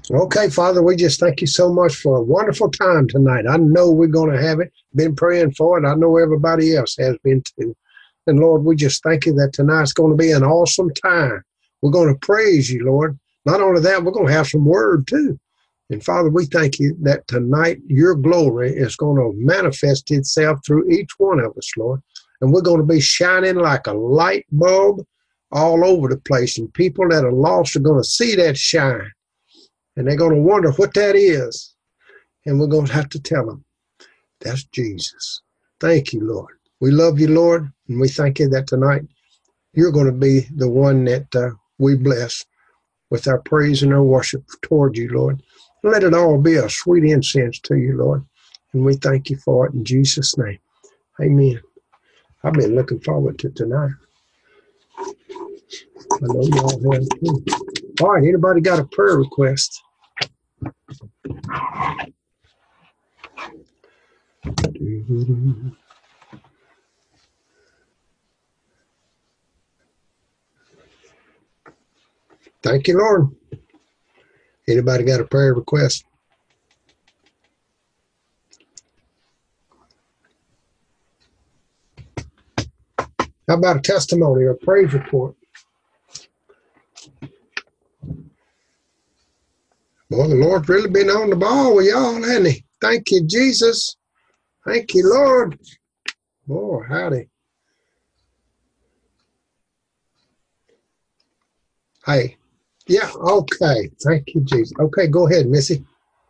Okay, Father, we just thank you so much for a wonderful time tonight. I know we're going to have it. Been praying for it. I know everybody else has been too. And Lord, we just thank you that tonight's going to be an awesome time. We're going to praise you, Lord. Not only that, we're going to have some word too. And Father, we thank you that tonight your glory is going to manifest itself through each one of us, Lord. And we're going to be shining like a light bulb all over the place. And people that are lost are going to see that shine. And they're going to wonder what that is. And we're going to have to tell them, that's Jesus. Thank you, Lord. We love you, Lord. And we thank you that tonight you're going to be the one that we bless with our praise and our worship toward you, Lord. Let it all be a sweet incense to you, Lord. And we thank you for it in Jesus' name. Amen. I've been looking forward to tonight. I know you all have too. All right, anybody got a prayer request? Thank you, Lord. Anybody got a prayer request? How about a testimony or a praise report? Boy, the Lord's really been on the ball with y'all, hasn't he? Thank you, Jesus. Thank you, Lord. Boy, howdy. Hey. Yeah, okay. Thank you, Jesus. Okay, go ahead, Missy.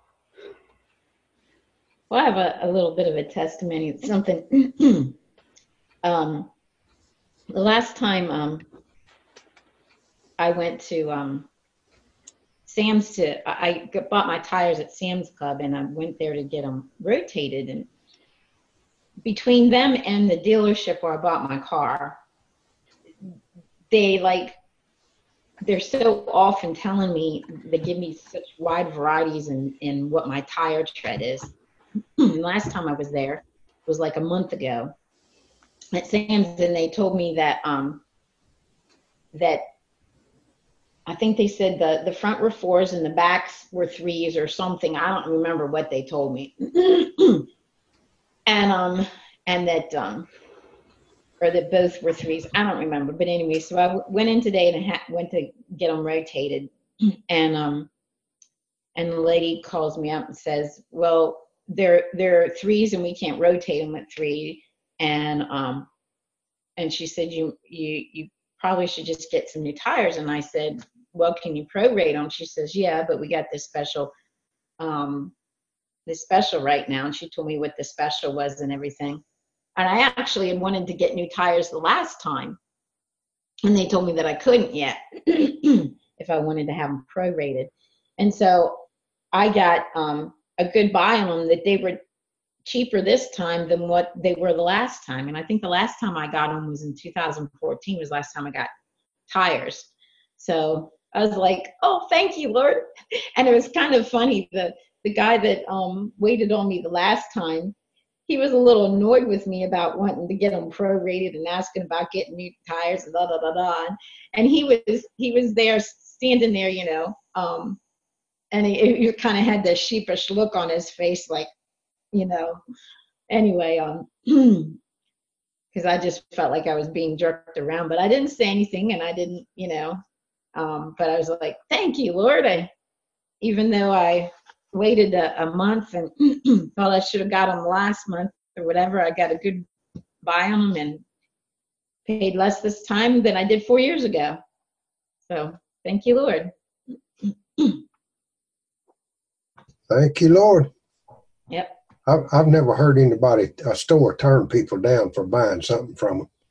Well, I have a little bit of a testimony. It's something. The last time I went to Sam's I bought my tires at Sam's Club, and I went there to get them rotated. And between them and the dealership where I bought my car, they're so often telling me, they give me such wide varieties in what my tire tread is. Last time I was there was like a month ago at Sam's, and they told me that that I think they said the front were 4s and the backs were 3s or something. I don't remember what they told me. and that or that both were 3s. I don't remember, but anyway, so I went in today and went to get them rotated, and the lady calls me up and says, "Well, they're 3s and we can't rotate them at 3." And she said, you probably should just get some new tires. And I said, "Well, can you prorate them?" She says, "Yeah, but we got this special right now." And she told me what the special was and everything. And I actually had wanted to get new tires the last time, and they told me that I couldn't yet if I wanted to have them prorated. And so I got a good buy on them, that they were cheaper this time than what they were the last time. And I think the last time I got them was in 2014 was the last time I got tires. So I was like, "Oh, thank you, Lord." And it was kind of funny. The guy that waited on me the last time, he was a little annoyed with me about wanting to get them prorated and asking about getting new tires and blah blah blah blah. And he was there standing there, and he kind of had this sheepish look on his face, like, anyway, because I just felt like I was being jerked around, but I didn't say anything, and I didn't, but I was like, "Thank you, Lord." Even though I waited a month and thought I should have got them last month or whatever, I got a good buy on them and paid less this time than I did 4 years ago. So thank you, Lord. Thank you, Lord. Yep. I've never heard a store turn people down for buying something from them.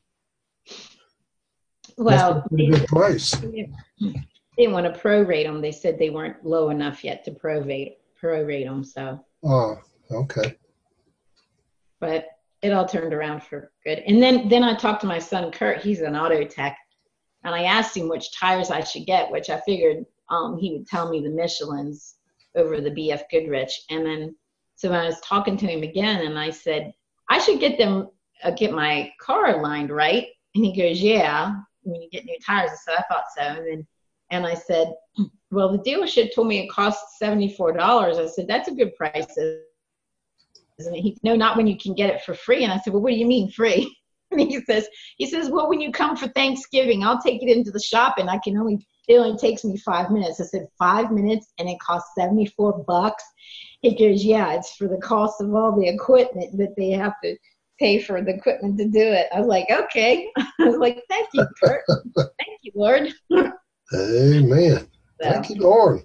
Well, that's a good place. They didn't want to prorate them. They said they weren't low enough yet to prorate them. So. Oh, okay. But it all turned around for good. And then I talked to my son Kurt. He's an auto tech, and I asked him which tires I should get, which I figured he would tell me the Michelin's over the BF Goodrich. And then so when I was talking to him again, and I said, "I should get my car aligned, right?" And he goes, "Yeah, when you get new tires." I said, "I thought so." And I said, well, the dealership told me it cost $74. I said, that's a good price, isn't it? No, not when you can get it for free. And I said, well, what do you mean free? And he says, well, when you come for Thanksgiving, I'll take it into the shop and it only takes me 5 minutes. I said, 5 minutes and it costs $74. He goes, yeah, it's for the cost of all the equipment that they have to pay for the equipment to do it. I was like, okay. I was like, thank you, Kurt. Thank you, Lord. Amen. So, thank you, Lord.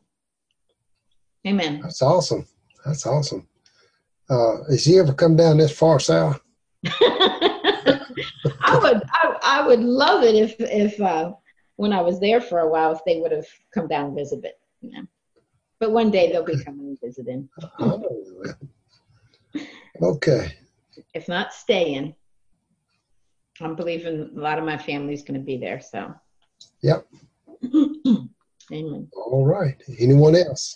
amen. That's awesome. That's awesome. Has he ever come down this far south? I would love it if when I was there for a while, if they would have come down and visited. You know. But one day they'll be coming and visiting. Okay. If not staying, I'm believing a lot of my family's going to be there. So. Yep. Amen. All right. Anyone else?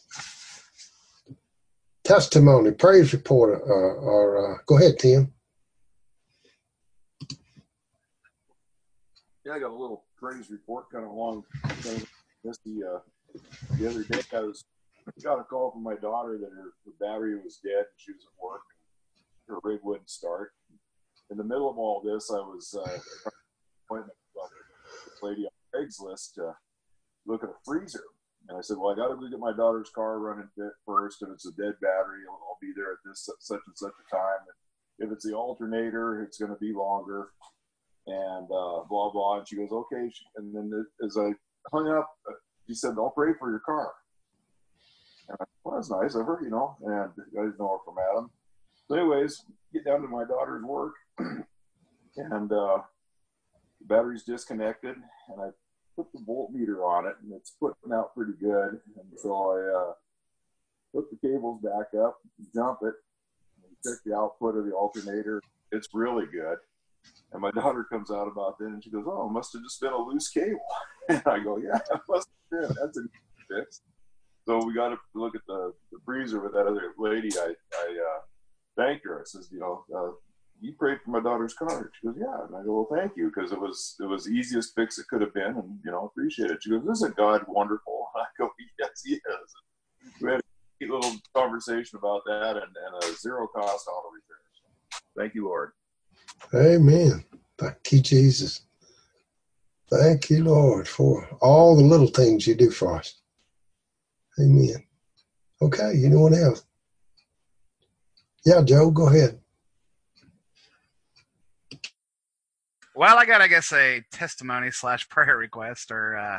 Testimony, praise report, or go ahead, Tim. Yeah, I got a little praise report, kind of long. The other day, I got a call from my daughter that her battery was dead and she was at work and her rig wouldn't start. In the middle of all this, I was appointment with this lady on Craigslist to look at a freezer. And I said, well, I got to go get my daughter's car running first. If it's a dead battery, I'll be there at this such and such a time. And if it's the alternator, it's going to be longer. And blah, blah. And she goes, okay. And then as I hung up, she said, I'll pray for your car. And I said, well, that's nice of her, you know. And I didn't know her from Adam. So anyways, get down to my daughter's work. And the battery's disconnected. And I put the voltmeter on it, and it's putting out pretty good. And so I put the cables back up, jump it, and check the output of the alternator. It's really good. And my daughter comes out about then, and she goes, oh, it must have just been a loose cable. And I go, yeah, it must have been. That's a fix. So we got to look at the freezer with that other lady. I thanked her. I says, you know, you prayed for my daughter's car. She goes, yeah. And I go, well, thank you, because it was the easiest fix it could have been, and, you know, appreciate it. She goes, isn't God wonderful? And I go, yes, he is. We had a neat little conversation about that and a zero cost auto repair. So, thank you, Lord. Amen. Thank you, Jesus. Thank you, Lord, for all the little things you do for us. Amen. Okay, anyone else? Yeah, Joe, go ahead. Well, I got, I guess, a testimony / prayer request, or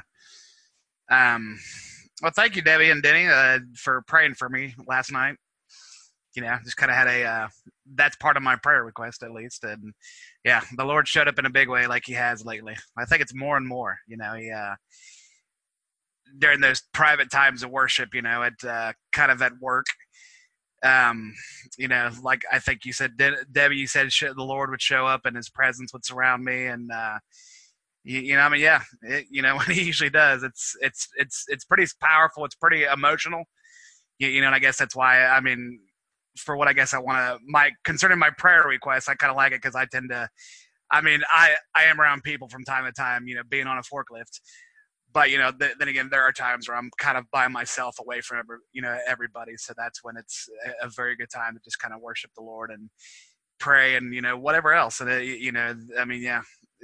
well, thank you, Debbie and Denny, for praying for me last night. You know, just kind of had that's part of my prayer request, at least. And yeah, the Lord showed up in a big way like he has lately. I think it's more and more, you know, during those private times of worship, you know, at kind of at work, you know, like I think you said, Debbie, you said the Lord would show up and his presence would surround me. And, you know, I mean, yeah, you know, when he usually does, it's pretty powerful. It's pretty emotional, you know, and I guess that's why, I mean, for what I guess I want to, concerning my prayer requests, I kind of like it because I tend to, I mean, I am around people from time to time, you know, being on a forklift. But, you know, then again, there are times where I'm kind of by myself away from everybody. So that's when it's a very good time to just kind of worship the Lord and pray and, you know, whatever else. And, you know, I mean, yeah,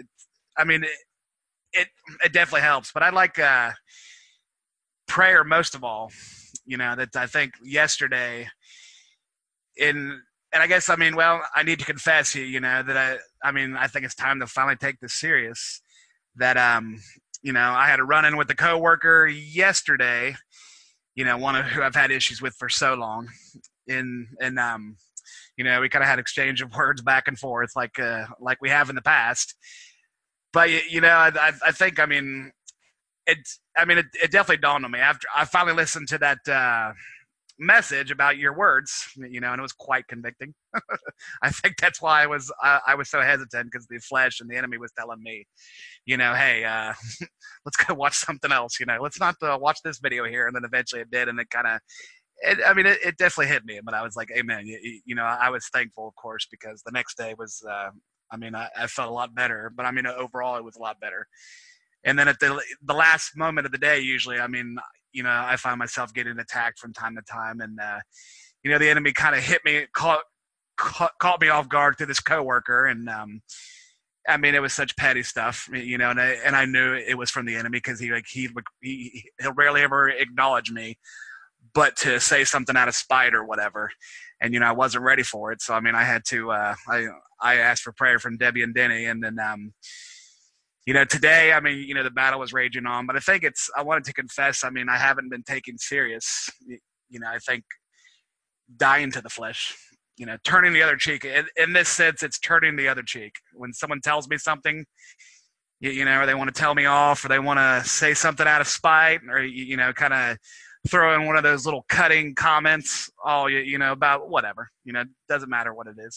it definitely helps. But I like prayer most of all, you know, that I think yesterday and I guess, I mean, well, I need to confess you know, that I think it's time to finally take this serious. That, you know, I had a run-in with a coworker yesterday, you know, one who I've had issues with for so long. And you know, we kind of had exchange of words back and forth like we have in the past. But, you know, I think, I mean, it definitely dawned on me after I finally listened to that message about your words, you know, and it was quite convicting. I think that's why I was so hesitant, because the flesh and the enemy was telling me, you know, hey, let's go watch something else, you know, let's not watch this video here. And then eventually it did, and it kind of, it definitely hit me. But I was like, amen. You know, I was thankful, of course, because the next day was, I felt a lot better. But I mean, overall, it was a lot better. And then at the last moment of the day, usually, I mean, you know, I find myself getting attacked from time to time, and you know, the enemy kind of hit me, caught me off guard through this coworker, and I mean, it was such petty stuff, you know, and I knew it was from the enemy because he'll rarely ever acknowledge me, but to say something out of spite or whatever, and you know, I wasn't ready for it, so I mean, I had to I asked for prayer from Debbie and Denny, and then you know, today, I mean, you know, the battle was raging on, but I think I wanted to confess, I mean, I haven't been taken serious. You know, I think dying to the flesh, you know, turning the other cheek. In this sense, it's turning the other cheek. When someone tells me something, you know, or they want to tell me off, or they want to say something out of spite, or, you know, kind of throw in one of those little cutting comments, you know, about whatever, you know, doesn't matter what it is.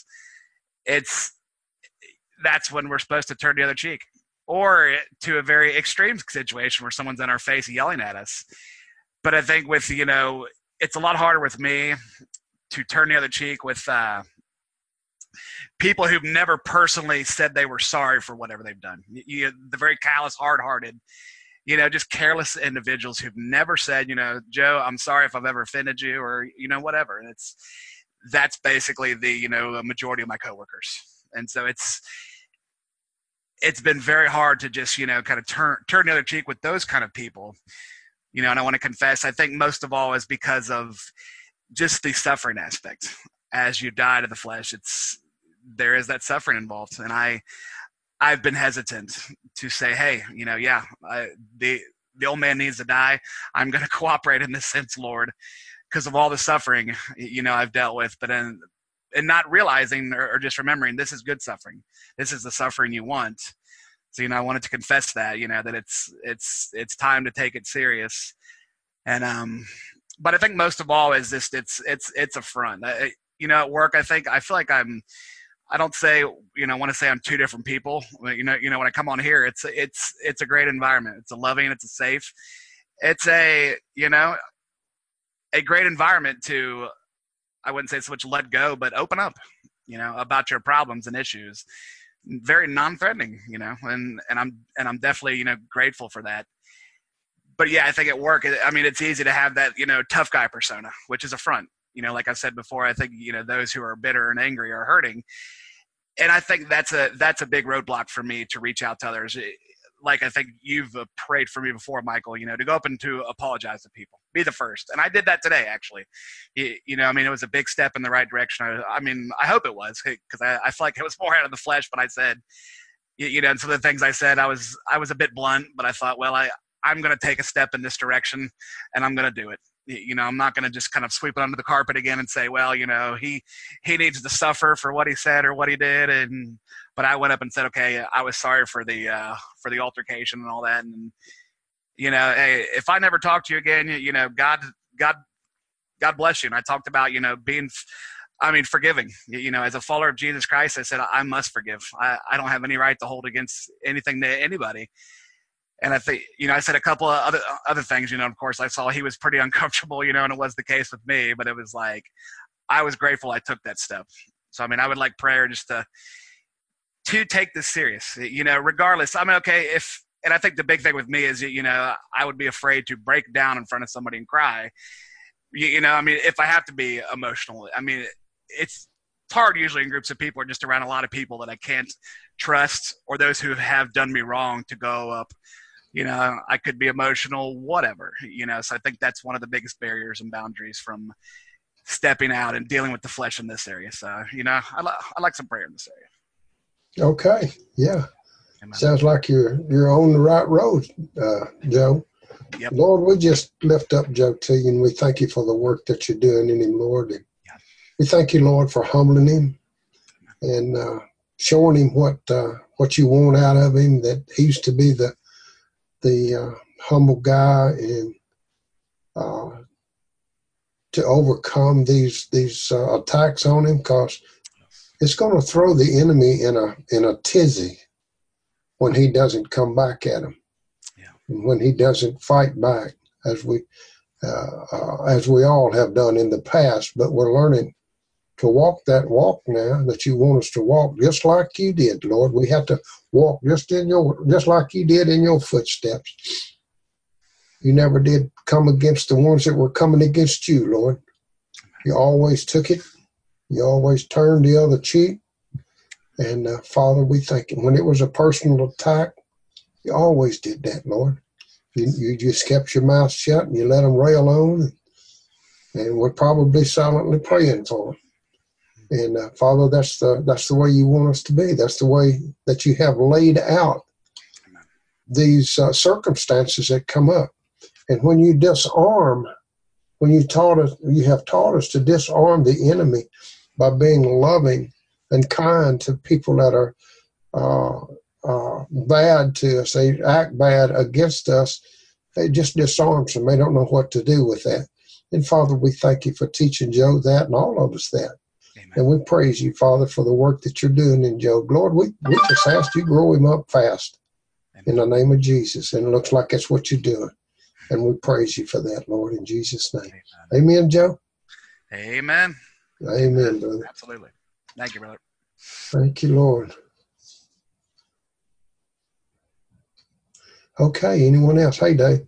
That's when we're supposed to turn the other cheek. Or to a very extreme situation where someone's in our face yelling at us. But I think with, you know, it's a lot harder with me to turn the other cheek with people who've never personally said they were sorry for whatever they've done. The very callous, hard-hearted, you know, just careless individuals who've never said, you know, Joe, I'm sorry if I've ever offended you, or, you know, whatever. And that's basically the, you know, majority of my coworkers. And so it's been very hard to just, you know, kind of turn the other cheek with those kind of people, you know, and I want to confess, I think most of all is because of just the suffering aspect. As you die to the flesh, there is that suffering involved. And I've been hesitant to say, hey, you know, yeah, the old man needs to die. I'm going to cooperate in this sense, Lord, because of all the suffering, you know, I've dealt with, but and not realizing or just remembering this is good suffering. This is the suffering you want. So, you know, I wanted to confess that, you know, that it's time to take it serious. And, but I think most of all is just, it's a front. You know, at work, I feel like I don't say, you know, I want to say I'm two different people. You know, when I come on here, it's a great environment. It's a loving, it's a safe, it's a, you know, a great environment to, I wouldn't say so much let go, but open up, you know, about your problems and issues. Very non-threatening, you know, and I'm definitely, you know, grateful for that. But yeah, I think at work, I mean, it's easy to have that, you know, tough guy persona, which is a front. You know, like I said before, I think, you know, those who are bitter and angry are hurting. And I think that's a big roadblock for me to reach out to others. Like I think you've prayed for me before, Michael, you know, to go up and to apologize to people, be the first. And I did that today, actually. You know, I mean, it was a big step in the right direction. I mean, I hope it was, because I feel like it was more out of the flesh, but I said, you know, and some of the things I said, I was a bit blunt, but I thought, well, I'm going to take a step in this direction and I'm going to do it. You know, I'm not going to just kind of sweep it under the carpet again and say, well, you know, he needs to suffer for what he said or what he did. But I went up and said, okay, I was sorry for the altercation and all that. And, you know, hey, if I never talk to you again, you know, God bless you. And I talked about, you know, forgiving, you know, as a follower of Jesus Christ, I said, I must forgive. I don't have any right to hold against anything to anybody. And I think, you know, I said a couple of other things, you know, of course I saw he was pretty uncomfortable, you know, and it was the case with me, but it was like, I was grateful I took that step. So, I mean, I would like prayer just to take this serious, you know, regardless. I mean, okay, and I think the big thing with me is, you know, I would be afraid to break down in front of somebody and cry, you know, I mean, if I have to be emotional, I mean, it's hard usually in groups of people or just around a lot of people that I can't trust, or those who have done me wrong, to go up. You know, I could be emotional, whatever, you know, so I think that's one of the biggest barriers and boundaries from stepping out and dealing with the flesh in this area. So, you know, I like some prayer in this area. Okay. Yeah. Amen. Sounds like you're on the right road, Joe. Yep. Lord, we just lift up Joe to you, and we thank you for the work that you're doing in him, Lord. And we thank you, Lord, for humbling him and showing him what you want out of him, that he's to be the humble guy, and to overcome these attacks on him, because it's going to throw the enemy in a tizzy when he doesn't come back at him, when he doesn't fight back, as we all have done in the past. But we're learning to walk that walk now that you want us to walk, just like you did, Lord. We have to walk just like you did in your footsteps. You never did come against the ones that were coming against you, Lord. You always took it. You always turned the other cheek. And Father, we thank you. When it was a personal attack, you always did that, Lord. You just kept your mouth shut and you let them rail on. And we're probably silently praying for them. And Father, that's the way you want us to be. That's the way that you have laid out these circumstances that come up. And when you disarm, when you have taught us to disarm the enemy by being loving and kind to people that are bad to us. They act bad against us. It just disarms them. They don't know what to do with that. And Father, we thank you for teaching Joe that and all of us that. Amen. And we praise you, Father, for the work that you're doing in Joe. Lord, we just ask you grow him up fast. Amen. In the name of Jesus. And it looks like that's what you're doing. And we praise you for that, Lord, in Jesus' name. Amen, Amen, Joe? Amen. Amen, brother. Absolutely. Thank you, brother. Thank you, Lord. Okay, anyone else? Hey, Dave.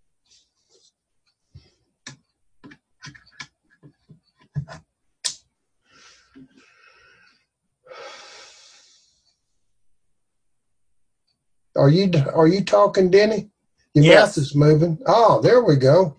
Are you talking, Denny? Your Yes. mouth is moving. Oh, there we go.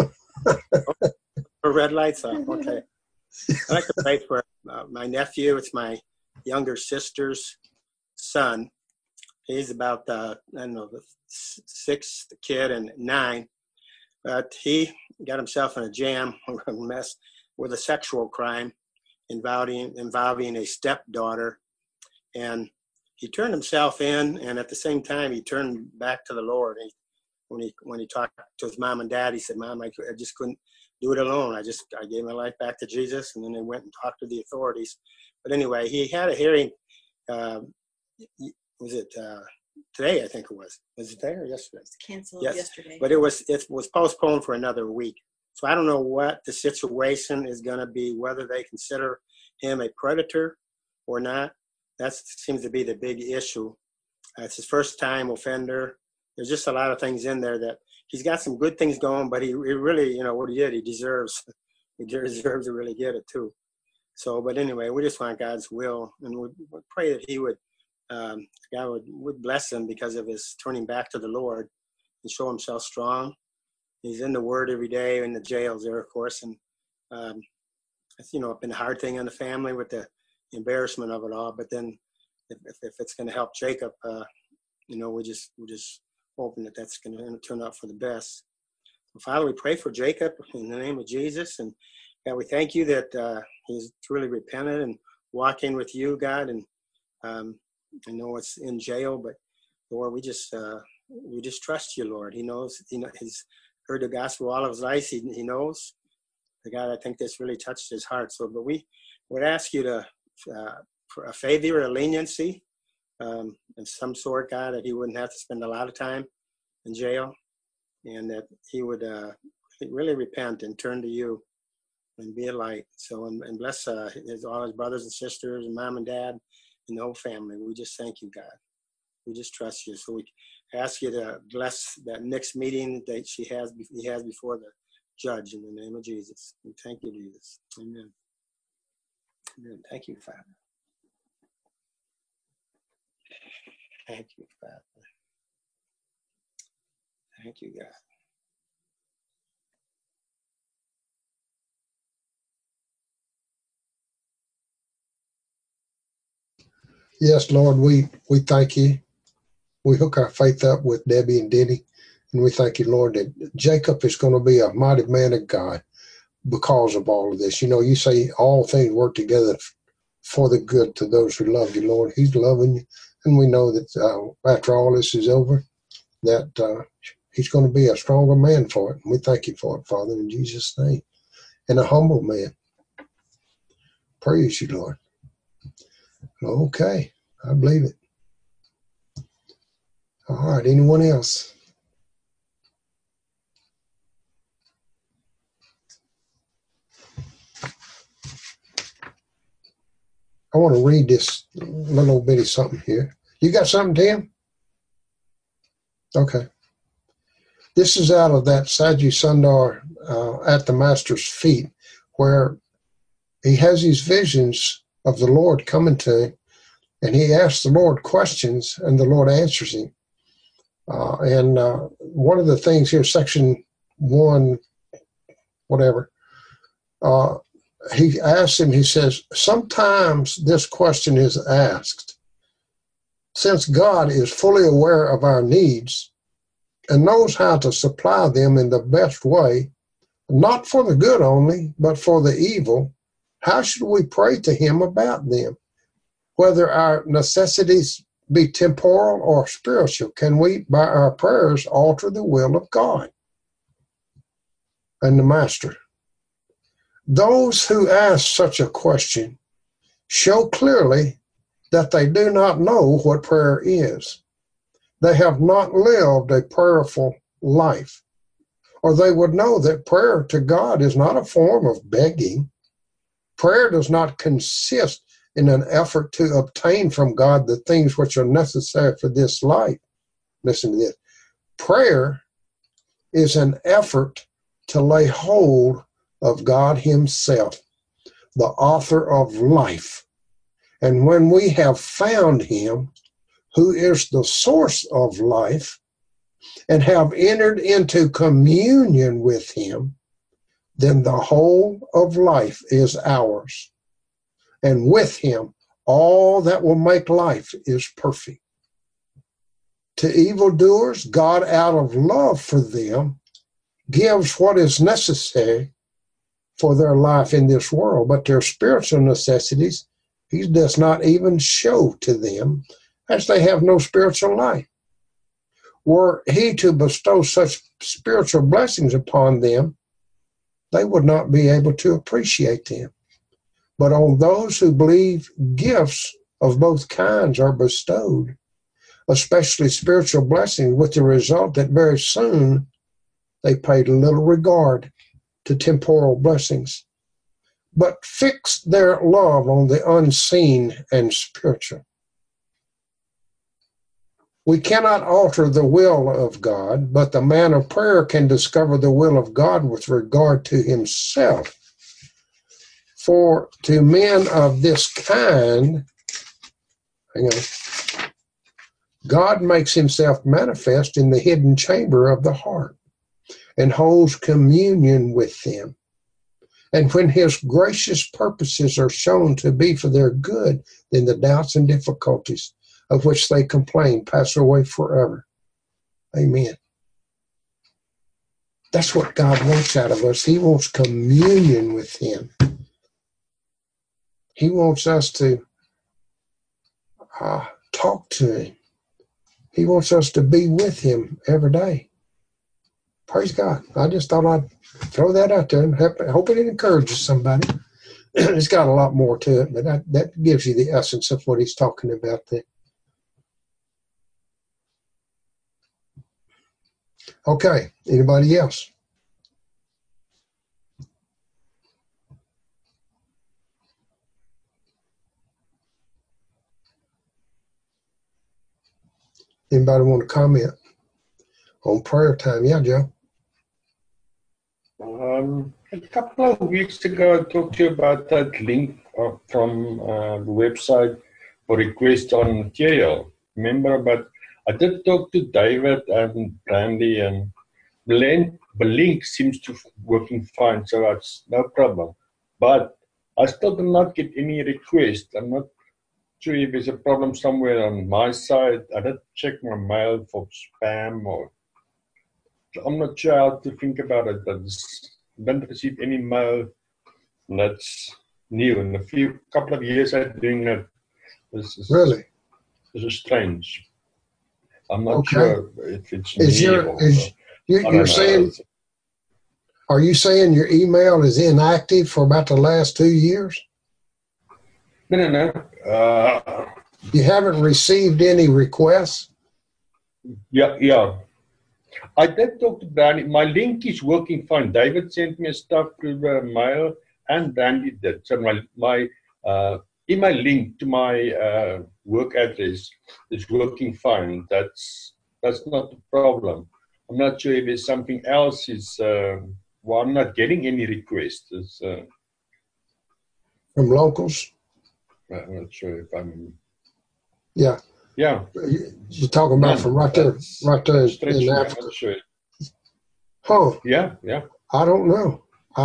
Red lights on. Okay. I'd like to pray for my nephew. It's my younger sister's son. He's about, the sixth kid and 9. But he got himself in a jam, a mess, with a sexual crime involving a stepdaughter. And he turned himself in, and at the same time, he turned back to the Lord. When he talked to his mom and dad, he said, "Mom, I just couldn't do it alone. I gave my life back to Jesus." And then they went and talked to the authorities. But anyway, he had a hearing. Was it today? I think it was. Was it today or yesterday? It's canceled yesterday. But it was postponed for another week. So I don't know what the situation is going to be, whether they consider him a predator or not. That seems to be the big issue. It's his first time offender. There's just a lot of things in there that he's got some good things going, but he really, what he did, he deserves to really get it too. So, but anyway, we just want God's will, and we pray that he would, God would bless him because of his turning back to the Lord and show himself strong. He's in the Word every day, in the jails there, of course, and it's been a hard thing on the family with the embarrassment of it all. But then, if it's going to help Jacob, we're just hoping that that's going to turn out for the best. So Father, we pray for Jacob in the name of Jesus, and God, we thank you that he's truly repented and walking with you, God. And I know it's in jail, but Lord, we just trust you, Lord. He knows, he's heard the gospel all of his life. He knows. God, I think this really touched his heart. So, but we would ask you to for a favor, a leniency, of some sort, God, that he wouldn't have to spend a lot of time in jail, and that he would really repent and turn to you and be a light. So, and bless all his brothers and sisters and mom and dad and the whole family. We just thank you, God. We just trust you. So we ask you to bless that next meeting that he has before the judge in the name of Jesus. And thank you, Jesus. Amen. Amen. Thank you, Father. Thank you, Father. Thank you, God. Yes, Lord, we thank you. We hook our faith up with Debbie and Denny, and we thank you, Lord, that Jacob is going to be a mighty man of God because of all of this. You say all things work together for the good to those who love you, Lord. He's loving you, and we know that after all this is over, that he's going to be a stronger man for it. And we thank you for it, Father, in Jesus' name. And a humble man. Praise you, Lord. Okay, I believe it. All right, anyone else? I want to read this little bitty something here. You got something, Tim? Okay. This is out of that Sadhu Sundar at the Master's feet, where he has these visions of the Lord coming to him, and he asks the Lord questions, and the Lord answers him. And one of the things here, section 1, whatever, he asks him, he says, sometimes this question is asked. Since God is fully aware of our needs and knows how to supply them in the best way, not for the good only, but for the evil, how should we pray to him about them? Whether our necessities be temporal or spiritual, can we, by our prayers, alter the will of God? And the Master, those who ask such a question show clearly that they do not know what prayer is. They have not lived a prayerful life, or they would know that prayer to God is not a form of begging. Prayer does not consist in an effort to obtain from God the things which are necessary for this life. Listen to this. Prayer is an effort to lay hold of God himself, the author of life. And when we have found him, who is the source of life, and have entered into communion with him, then the whole of life is ours. And with him, all that will make life is perfect. To evildoers, God, out of love for them, gives what is necessary for their life in this world, but their spiritual necessities he does not even show to them, as they have no spiritual life. Were he to bestow such spiritual blessings upon them, they would not be able to appreciate them. But on those who believe gifts of both kinds are bestowed, especially spiritual blessings, with the result that very soon they paid little regard to temporal blessings, but fixed their love on the unseen and spiritual. We cannot alter the will of God, but the man of prayer can discover the will of God with regard to himself. For to men of this kind, God makes himself manifest in the hidden chamber of the heart and holds communion with them. And when his gracious purposes are shown to be for their good, then the doubts and difficulties of which they complain pass away forever. Amen. That's what God wants out of us. He wants communion with him. He wants us to talk to him. He wants us to be with him every day. Praise God. I just thought I'd throw that out there and hope it encourages somebody. It's got a lot more to it, but that gives you the essence of what he's talking about there. Okay. Anybody else? Anybody want to comment on prayer time? Yeah, Joe. A couple of weeks ago, I talked to you about that link from the website for request on material. Remember, but I did talk to David and Brandy, and the link seems to be working fine, so that's no problem. But I still do not get any request. I'm not sure if there's a problem somewhere on my side. I did check my mail for spam, or I'm not sure how to think about it. I just didn't receive any mail. That's new. In a couple of years I'm doing it. This is strange. I'm not sure if it's you're saying, are you saying your email is inactive for about the last 2 years? No. You haven't received any requests? Yeah. I did talk to Brandy. My link is working fine. David sent me stuff through the mail, and Brandy did. So my email link to my work address is working fine. That's not the problem. I'm not sure if there's something else. Well, I'm not getting any requests. From locals? I'm not sure if I'm. Yeah. Yeah. You're talking about from right there in Africa. I'm not sure. Huh. Yeah. I don't know.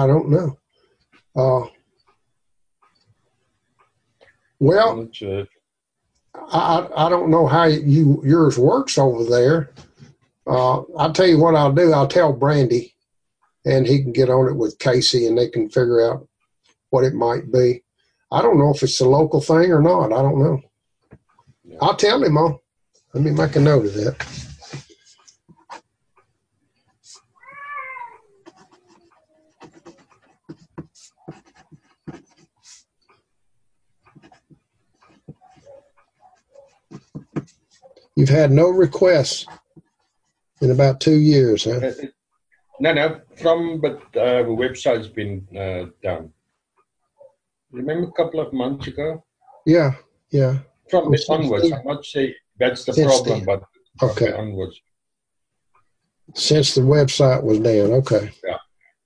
Well, I'm not sure. I don't know how yours works over there. I'll tell you what I'll do. I'll tell Brandy, and he can get on it with Casey, and they can figure out what it might be. I don't know if it's a local thing or not. I don't know. Yeah. I'll tell him. Let me make a note of that. You've had no requests in about 2 years, huh? No, but the website's been done. Remember a couple of months ago? Yeah. From this onwards, I'm not saying that's the problem, but okay. Onwards. Since the website was down, okay. Yeah.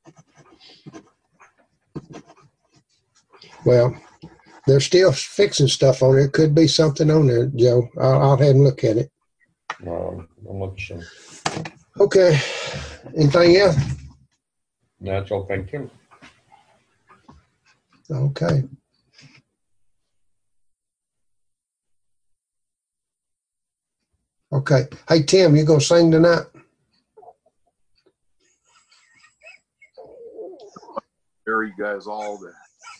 Well, they're still fixing stuff on it. Could be something on there, Joe. I'll have a look at it. No, I'm not sure. Okay. Anything else? That's all. Thank you. Okay. Okay. Hey, Tim, you gonna sing tonight? You guys all the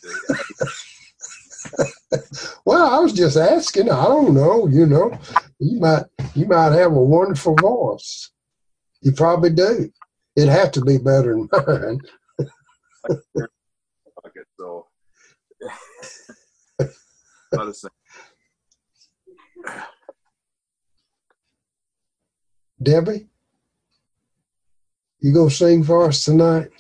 Well, I was just asking. I don't know. You might have a wonderful voice. You probably do. It'd have to be better than mine. Okay, so let us sing. Debbie, you gonna sing for us tonight?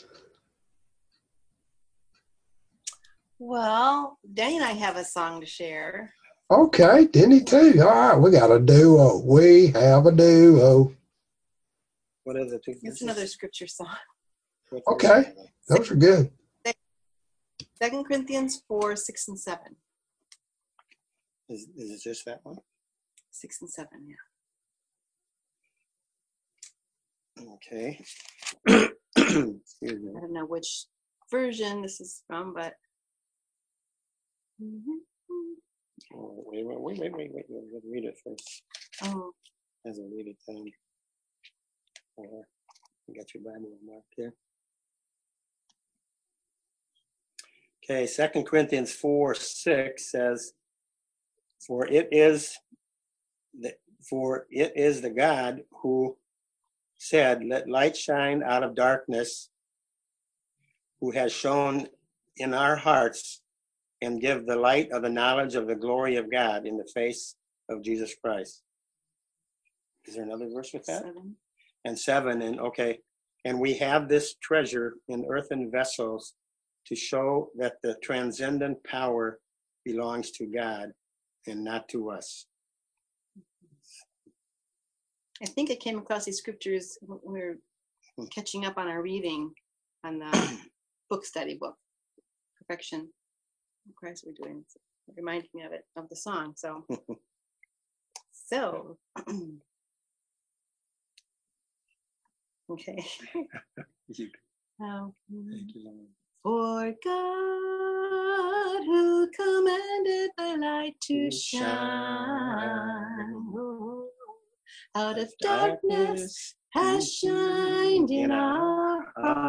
Well, Danny and I have a song to share. Okay, Denny too. All right, we got a duo. We have a duo. What are the two? It's another scripture song. Okay, those are good. 2 Corinthians 4, 6 and 7. Is it just that one? 6 and 7, yeah. Okay. Excuse me. I don't know which version this is from, but. Oh, wait. Read it first. Oh. As I read it down. You got your Bible marked here. Okay, 2 Corinthians 4, 6 says, For it is the God who said, Let light shine out of darkness, who has shone in our hearts and give the light of the knowledge of the glory of God in the face of Jesus Christ. Is there another verse with that? 7. And 7, and we have this treasure in earthen vessels to show that the transcendent power belongs to God and not to us. I think I came across these scriptures when we were catching up on our reading on the book study book, Perfection of Christ we're doing. It reminded me of the song. So okay. For God who commanded the light to shine out of darkness has shined in our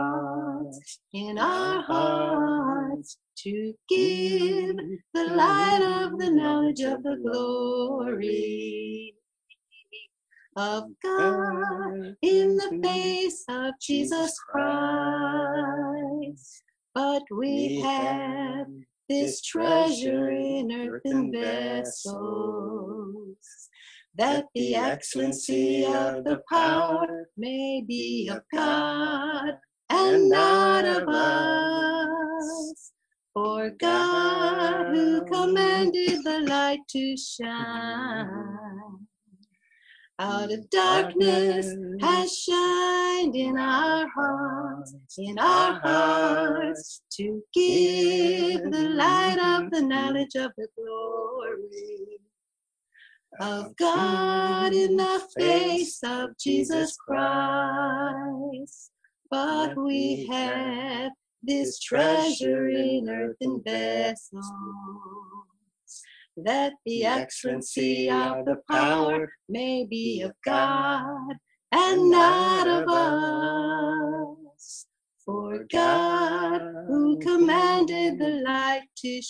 hearts to give the light of the knowledge of the glory of God in the face of Jesus Christ. But we have this treasure in earthen vessels, that the excellency of the power may be of God and not of us. For God who commanded the light to shine out of darkness has shined in our hearts, to give the light of the knowledge of the glory of God in the face of Jesus Christ. But we have this treasure in earthen vessels, that the excellency of the power may be of God and not of us. For God, who commanded the light to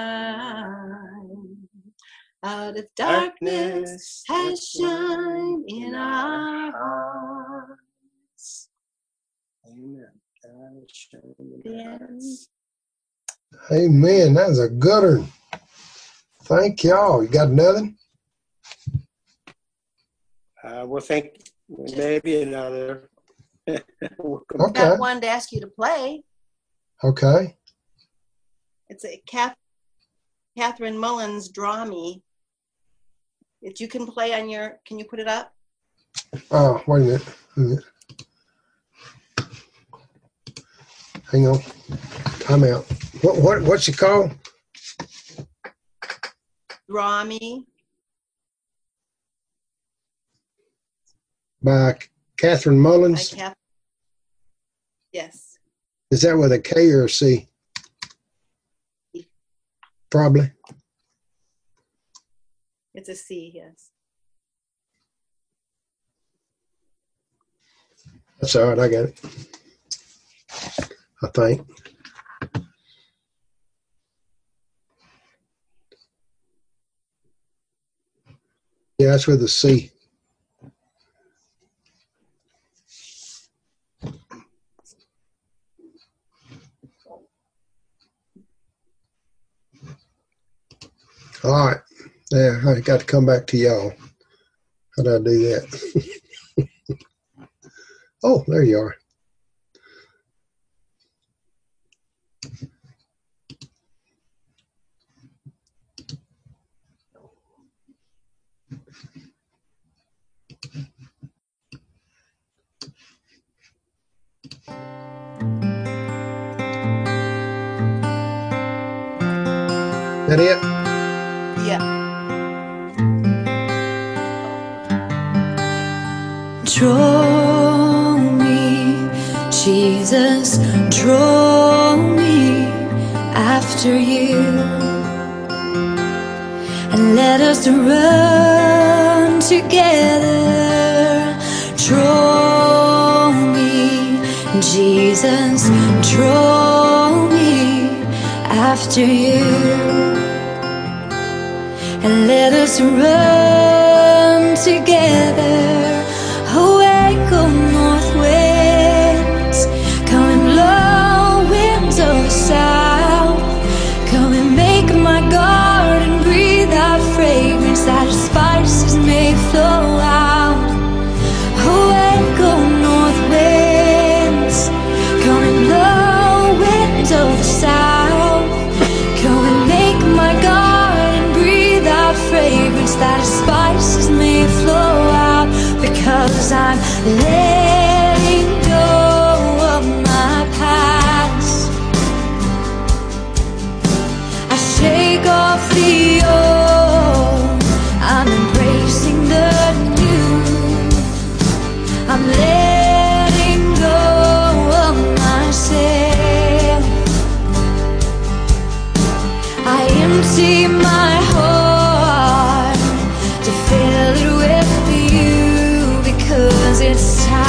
shine out of darkness, has shined in our hearts. Amen. God shine in The our end. hearts. Amen. That was a good one. Thank y'all. You got nothing? We'll think maybe another. Okay. Got one to ask you to play. Okay. It's a Catherine Mullins Draw Me. If you can play on your, can you put it up? Oh, wait a minute. Hang on. Time out. What's it called? Draw Me. By Catherine Mullins. Yes. Is that with a K or a C? Probably. It's a C, yes. That's all right. I got it. I think. Yeah, that's with a C. All right. Yeah, I got to come back to y'all. How do I do that? Oh, there you are. That it? Yeah. Draw me, Jesus, draw me after you, and let us run together. Draw me, Jesus, draw me after you, and let us run together. Awake, O north winds, come and blow winds of the south. Come and make my garden breathe out fragrance, that its spices may flow out. Awake, O north winds, come and blow winds of the south. Come and make my garden breathe out fragrance, that its spices may flow out. Because I'm letting go of my past, I shake off the old, I'm embracing the new. I'm letting go of myself. I empty my heart to fill it with you, because it's time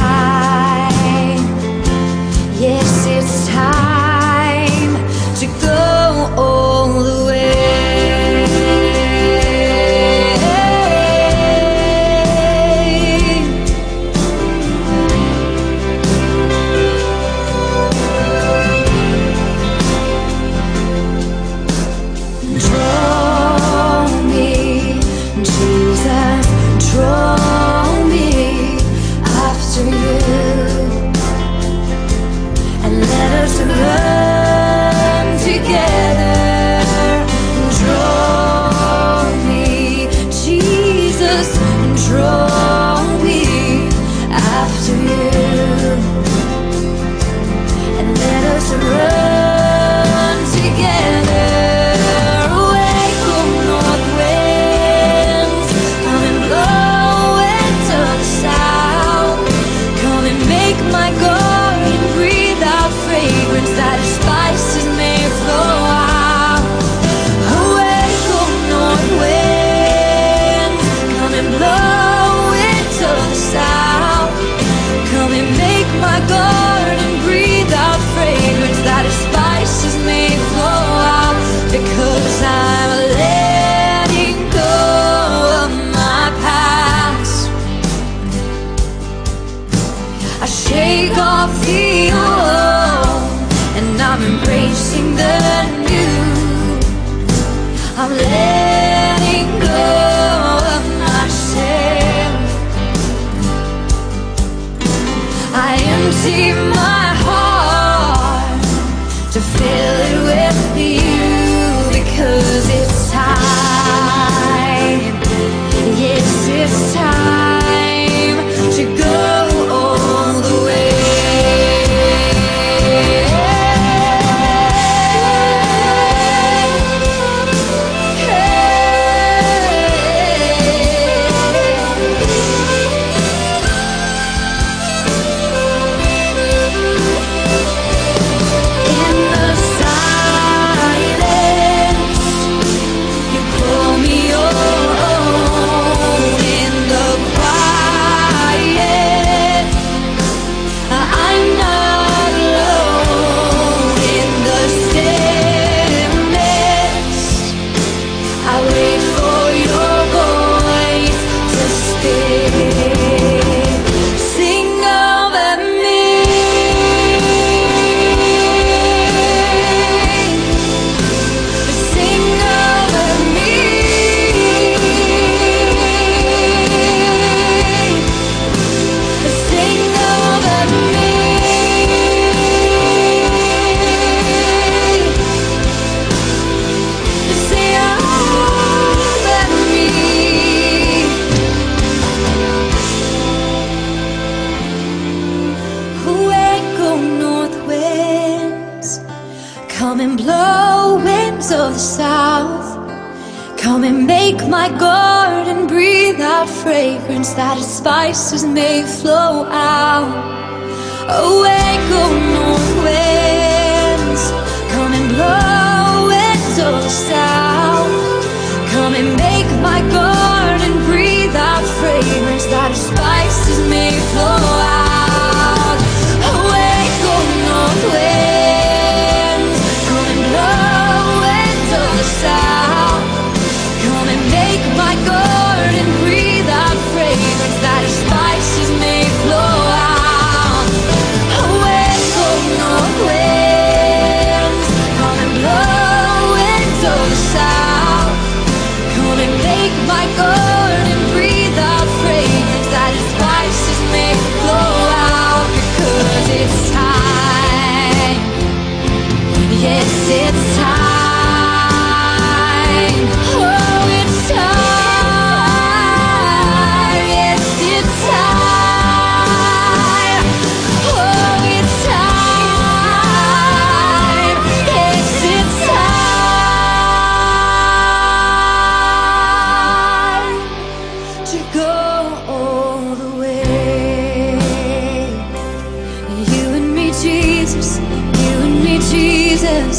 I'm letting go of myself. I empty my heart to fill it with you, because it's time. Yes, it's time to go all the way. In the silence, you call me your own. In the quiet, I'm not alone. In the stillness, I wait for your voice to speak. Sing over me. Sing over me. Sing over me. Sing over me. Awake, oh north winds, come and blow winds of the south. Come and make my garden breathe out fragrance that its spices may flow out. Awake, oh north winds, come and blow winds of the south. Come and make my garden breathe out fragrance that its spices may flow out. Awake, oh north winds, come and blow winds of the south. Come and make my garden breathe out fragrance that its spices may flow out. Awake, oh north winds, come and blow winds of the south. Come and make my garden breathe out fragrance that its spices may flow out. Because it's time. Yes, it's time. Oh, it's time. Yes, it's time. Oh, it's time. Yes, it's time to go all the way. You and me, Jesus. You and me, Jesus.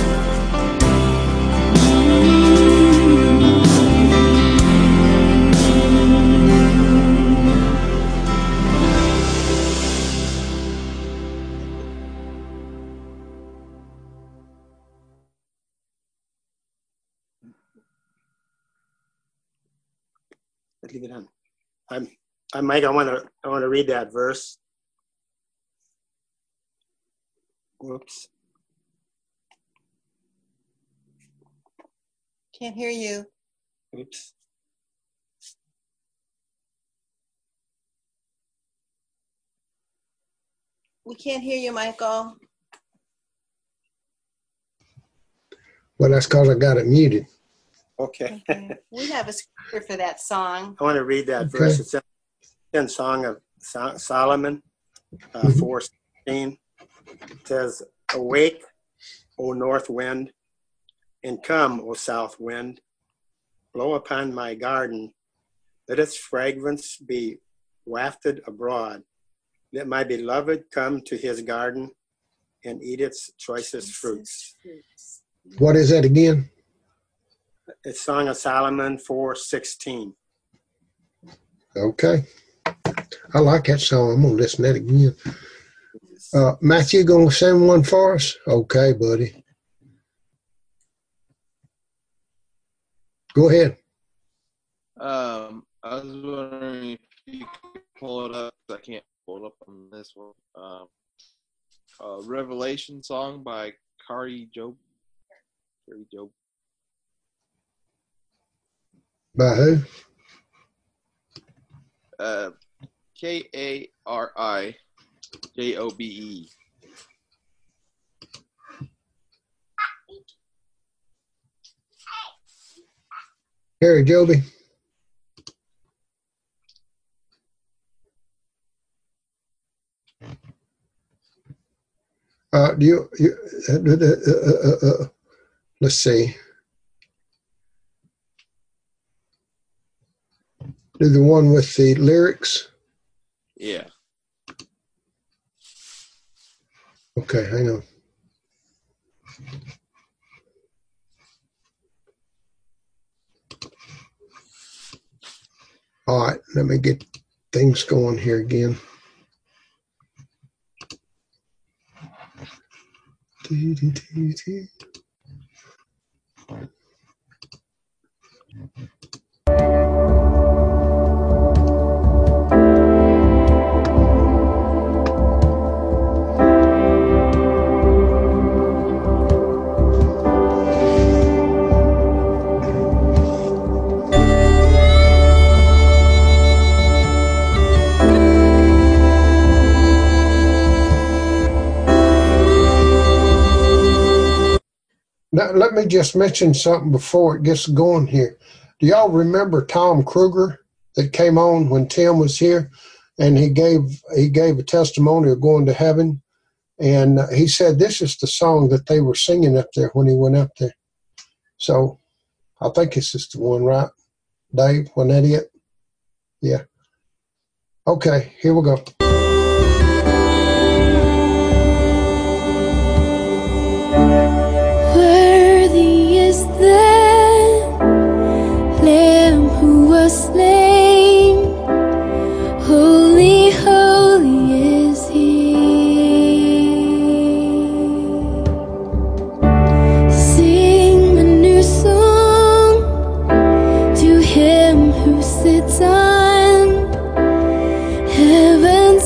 Let's leave it on. I'm Mike. I want to read that verse. Whoops. Can't hear you. Oops. We can't hear you, Michael. Well, that's because I got it muted. Okay. Okay. We have a scripture for that song. I want to read that Okay. verse. It's in Song of Solomon, 4:16. It says, "Awake, O north wind, and come, O south wind. Blow upon my garden. Let its fragrance be wafted abroad. Let my beloved come to his garden and eat its choicest fruits." What is that again? It's Song of Solomon 4:16. Okay. I like that song. I'm going to listen to that again. Matthew, going to send one for us? Okay, buddy. Go ahead. I was wondering if you could pull it up. I can't pull it up on this one. Revelation song by Kari Jobe. By who? Karijobe. Harry Joby. Let's see. Do the one with the lyrics? Yeah. Okay, hang on. All right, let me get things going here again. Now, let me just mention something before it gets going here. Do y'all remember Tom Kruger that came on when Tim was here, and he gave a testimony of going to heaven, and he said this is the song that they were singing up there when he went up there. So I think this is the one, right, Dave? Wasn't that it? Yeah. Okay, here we go. Worthy is the Lamb who was slain. Holy, holy is He. Sing a new song to Him who sits on heaven's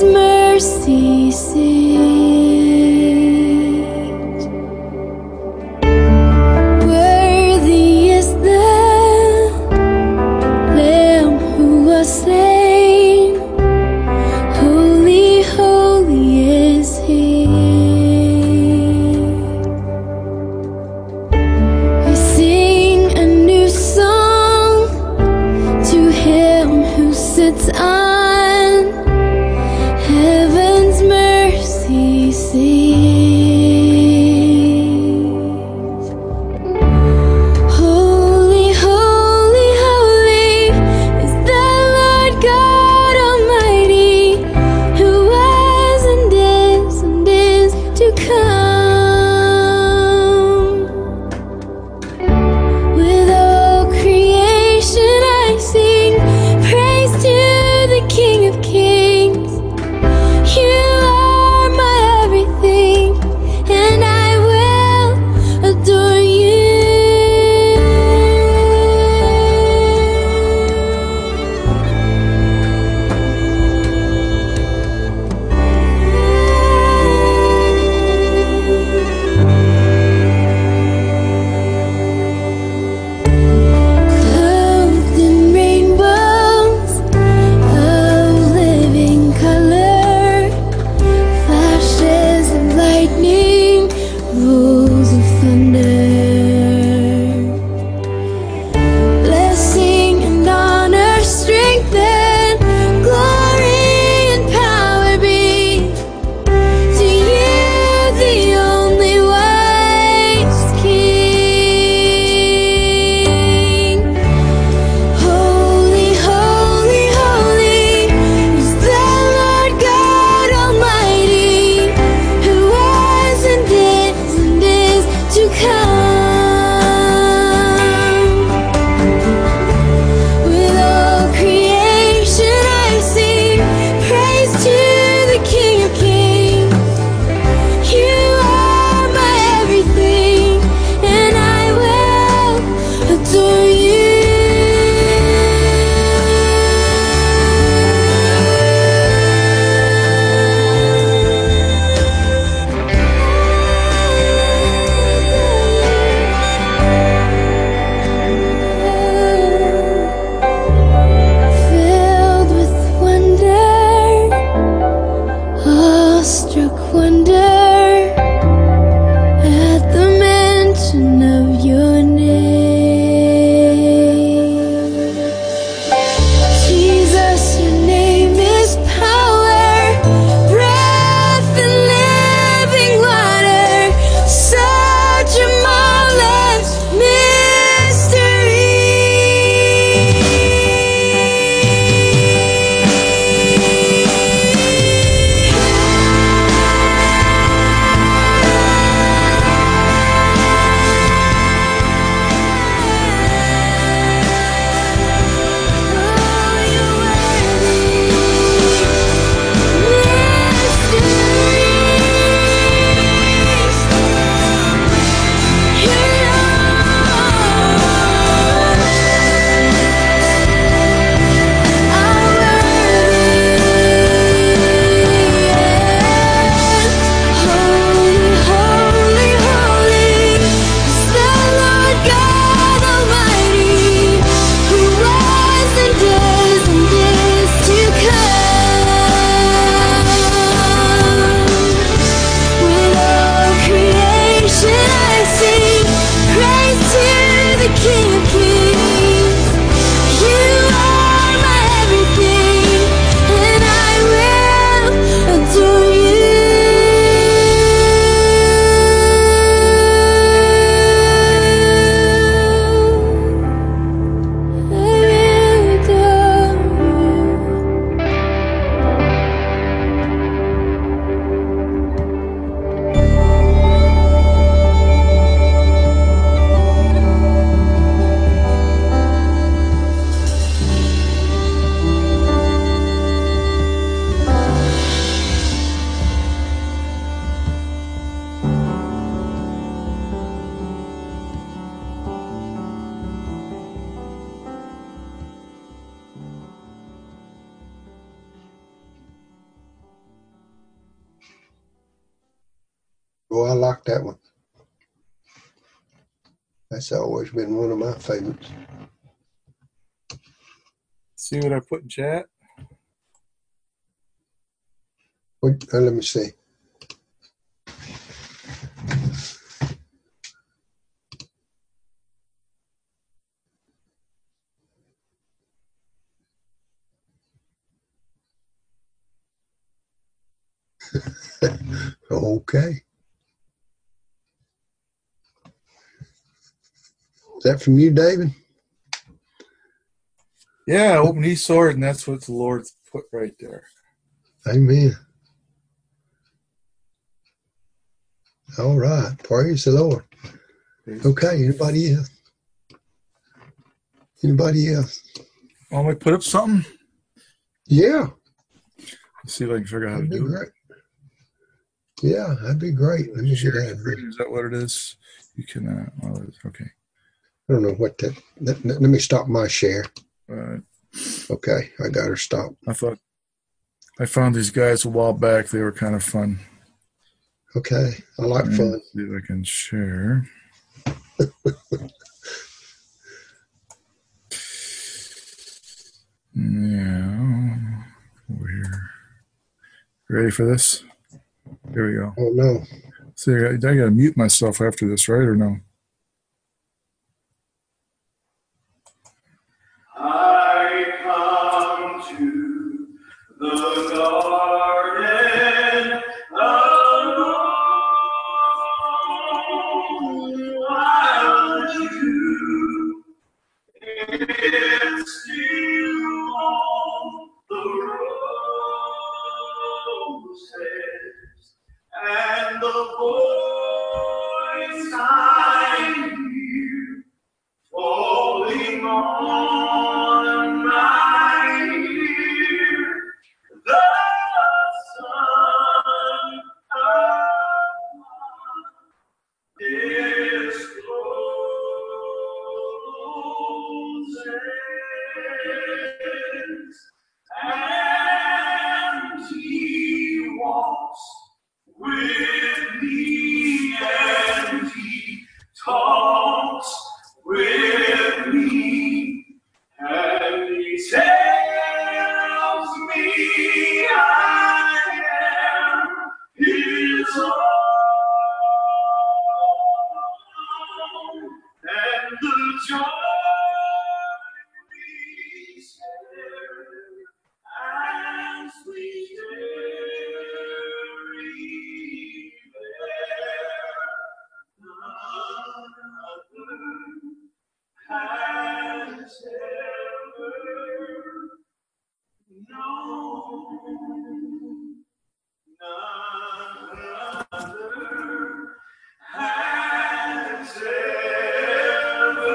Oh, I like that one. That's always been one of my favorites. See what I put in chat? Let me see. Okay. Is that from you, David? Yeah, open his sword, and that's what the Lord's put right there. Amen. All right. Praise the Lord. Okay. Anybody else? Anybody else? Want me to put up something? Yeah. Let's see if I can figure out how to That'd be do great. Yeah, that'd be great. Let me Share get screen, is that what it is? You can, okay. I don't know what that. Let me stop my share. Right. Okay, I got her stopped. I found these guys a while back. They were kind of fun. Okay, I like fun. Let's see if I can share. Yeah, over here. Ready for this? Here we go. Oh no. See, I got to mute myself after this, right, or no? I come to the garden alone, while you is still on the roses, and the voice I hear falling on my ear, the sun of is closes, and he walks with me, and he talks with me, and he tells me I am his own, and the joy we share as we tarry there, none other has ever known. None other has ever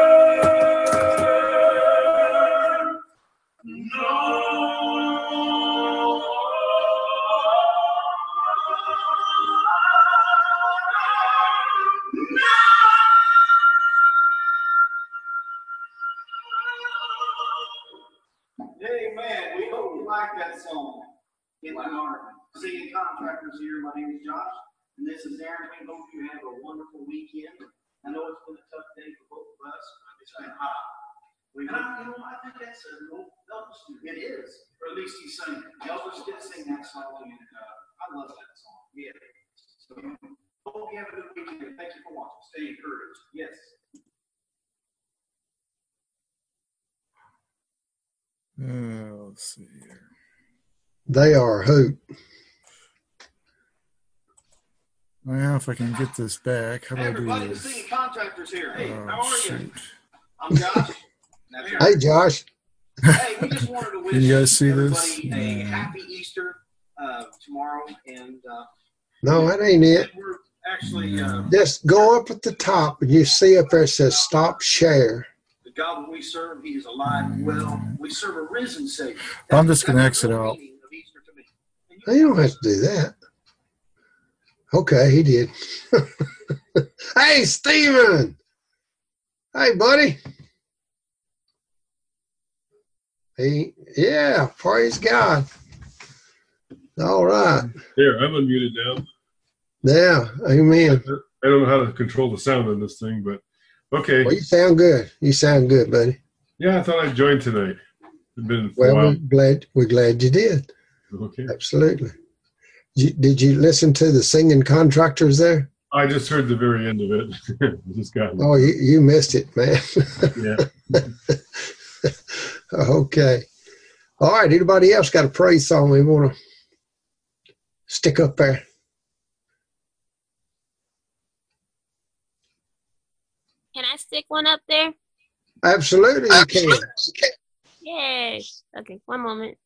Amen. We hope you like that song. In our singing contractors here, my name is Josh, and this is Aaron. We hope you have a wonderful weekend. I know it's been a tough day for both of us. It's been hot. I think that's a little Elvis. It is, or at least he's singing. Elvis did sing that song, and I love that song. Yeah. So hope you have a good weekend. Thank you for watching. Stay encouraged. Yes. Let's see here. They are who? Well, if I can get this back, how do I do Everybody, the this? singing contractors here. Hey, how are Shoot. you? I'm Josh. That's Aaron. Hey, Josh. Hey, we just wanted to wish Can you guys see everybody this? a happy Easter tomorrow, and No, that ain't it. we're actually Just go up at the top and you see up there it says stop share. the God that we serve. He is alive and well. We serve a risen Savior. I'm just going to That's the exit real out. meaning of Easter to me. And You don't have to do that. Okay, he did. Hey, Steven. Hey, buddy. Yeah, praise God. All right. There, I'm unmuted now. Yeah, amen. I don't know how to control the sound on this thing, but okay. Well, you sound good. You sound good, buddy. Yeah, I thought I'd join tonight. It's been a Well, while. we're glad you did. Okay. Absolutely. Did you listen to the singing contractors there? I just heard the very end of it. Just got. Oh, you missed it, man. Yeah. Okay. All right. Anybody else got a praise song we want to stick up there? Can I stick one up there? Absolutely, you can. Yay. Okay, one moment.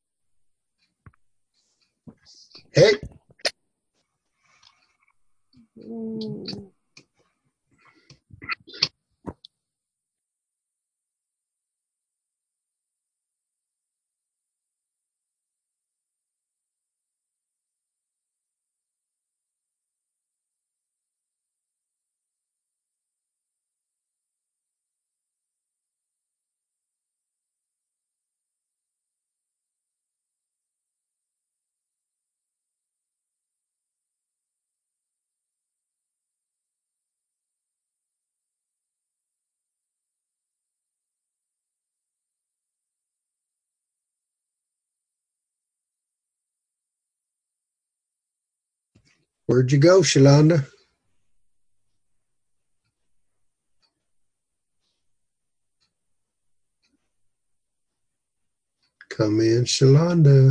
Hey. Where'd you go, Shalonda? Come in, Shalonda.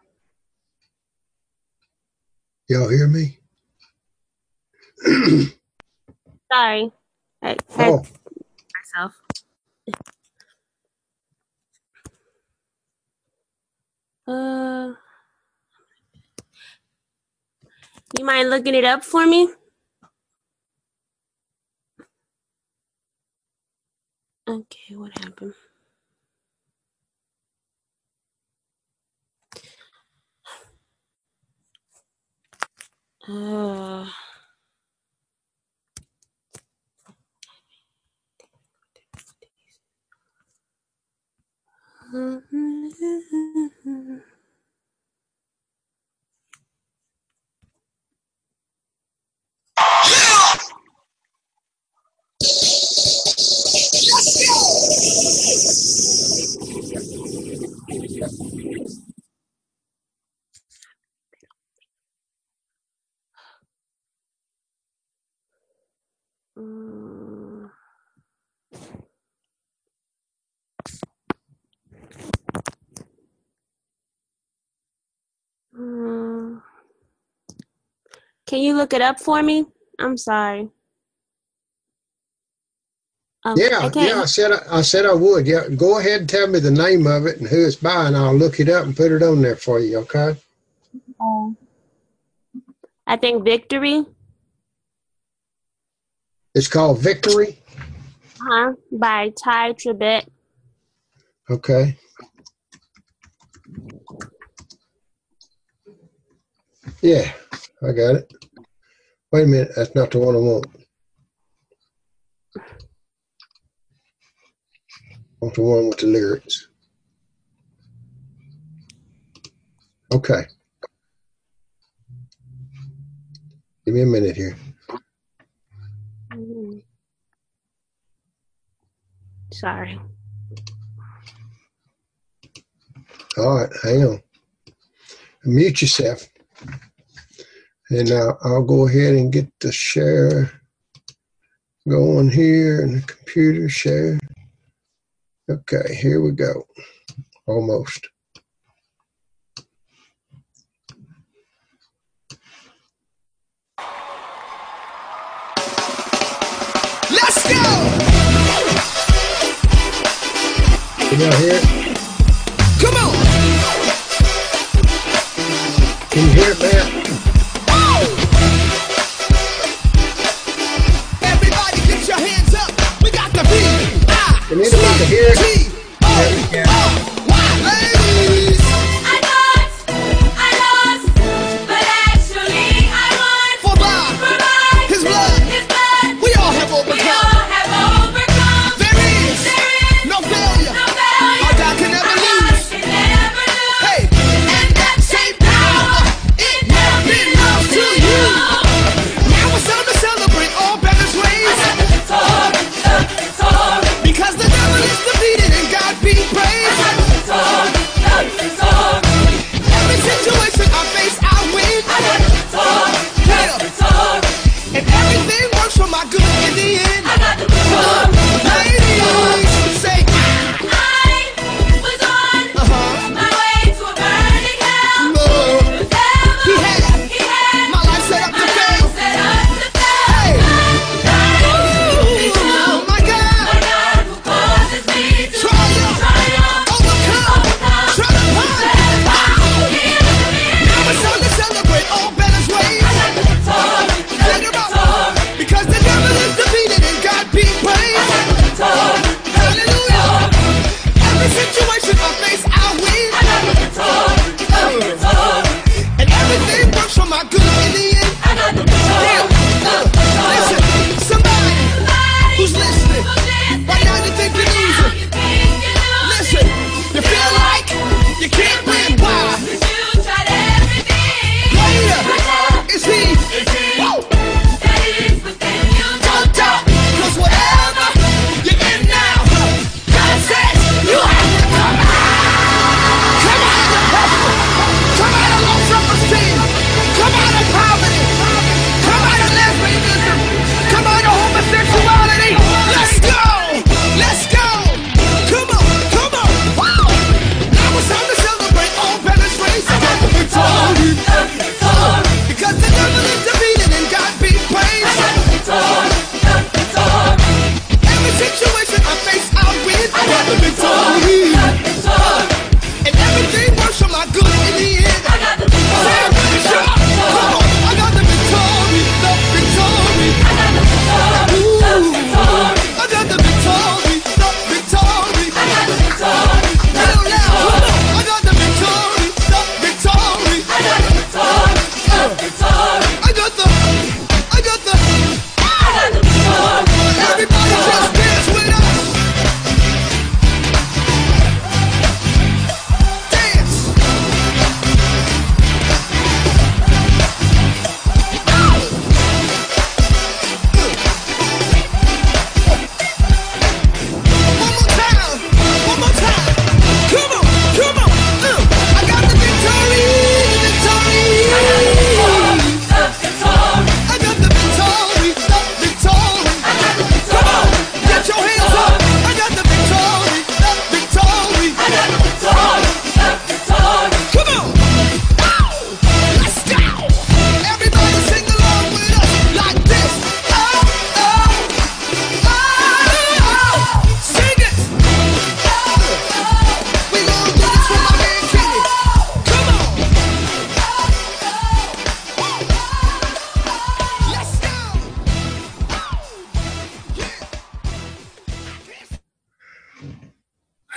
Y'all hear me? Sorry. I Oh. myself. You mind looking it up for me? Okay, what happened? Can you look it up for me? I'm sorry. Yeah, I said I would. Yeah, go ahead and tell me the name of it and who it's by, and I'll look it up and put it on there for you. Okay. I think Victory. It's called Victory. By Ty Tribbett. Okay. Yeah, I got it. Wait a minute, that's not the one I want. I want the one with the lyrics. Okay. Give me a minute here. Sorry. All right, hang on. Mute yourself. And now I'll go ahead and get the share going here and the computer share. Okay, here we go. Almost. Let's go! Can y'all hear it? Come on! Can you hear it, man? Everybody get your hands up. We got the B-I-C-T-O-O-Y. Can anybody hear it? Ladies! I lost, but actually I won. For by His blood, we all have overcome. There is no failure. Our God can never lose. Hey, and that same power, it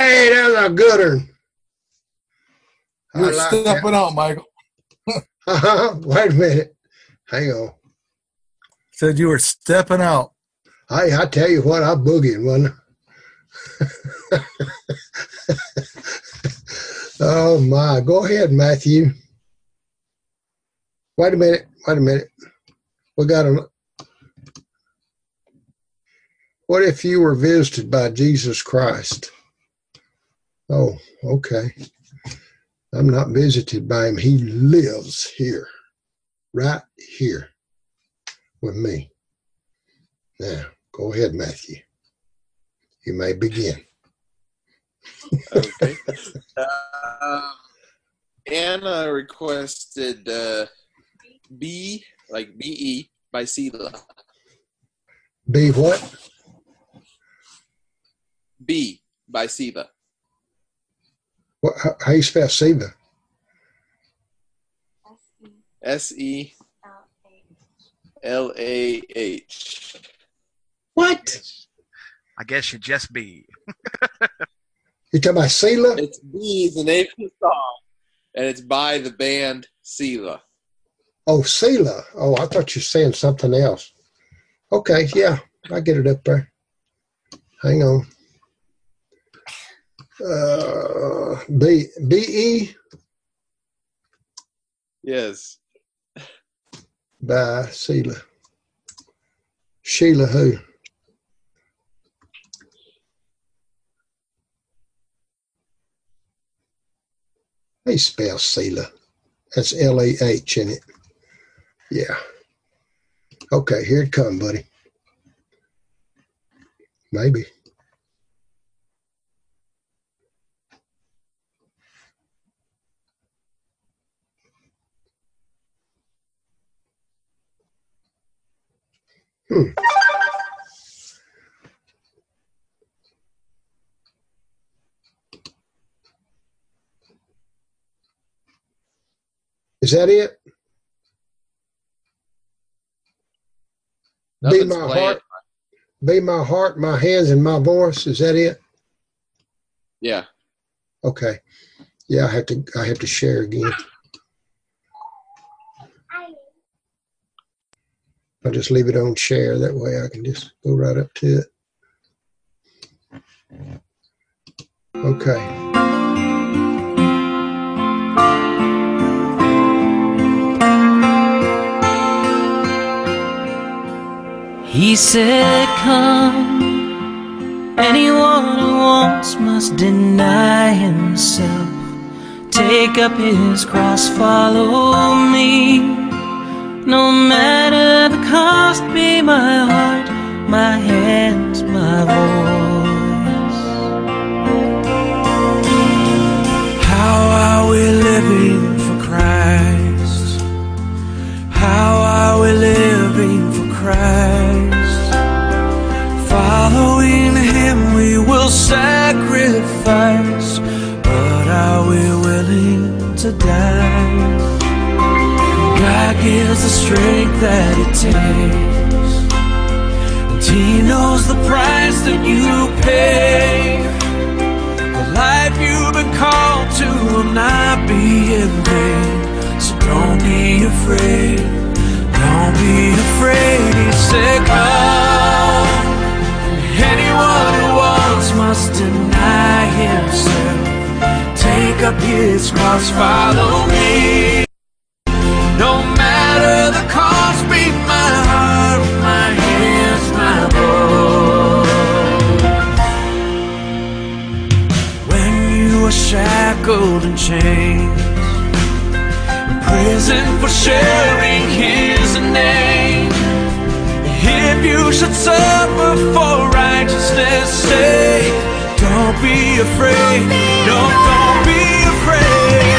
Hey, that was a good one. You're stepping out, Michael. Wait a minute. Hang on. Said you were stepping out. I tell you what, I boogieing, wasn't I? Oh, my. Go ahead, Matthew. Wait a minute. We got a... What if you were visited by Jesus Christ? Oh, okay. I'm not visited by him. He lives here, right here with me. Now, go ahead, Matthew. You may begin. Okay. Anna requested B, like B-E, by Selah. B what? B, by Selah. What? How you spell Selah? S-E-L-A-H. What? I guess you just be. You talking about Selah? It's B is the name of the song, and it's by the band Selah. Oh, Selah. Oh, I thought you were saying something else. Okay, yeah, I get it up there. Hang on. B-E? Yes. By Selah. Sheila who? They spell Selah. That's L-A-H in it. Yeah. Okay, here it comes, buddy. Maybe. Is that it? Be my heart, be my heart, my hands, and my voice. Is that it? Yeah. Okay. Yeah, I have to share again. I'll just leave it on share. That way I can just go right up to it. Okay. He said, come, anyone who wants must deny himself, take up his cross, follow me. No matter the cost, be my heart, my hands, my voice. How are we living for Christ? How are we living for Christ? Following him we will sacrifice, but are we willing to die? God gives the strength that it takes, and he knows the price that you pay. The life you've been called to will not be in vain, so don't be afraid, don't be afraid. He said, come, anyone who wants must deny himself, take up his cross, follow me. No matter the cost, be my heart, my hands, my voice. When you are shackled and chained, in prison for sharing his name, if you should suffer for righteousness' sake, don't be afraid, no, don't be afraid.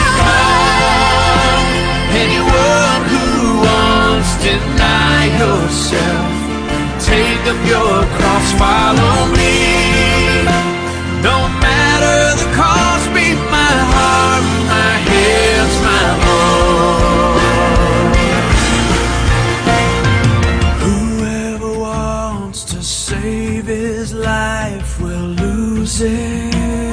Anyone who wants, deny yourself, take up your cross, follow me. No matter the cost, be my heart, my hands, my voice. Whoever wants to save his life will lose it.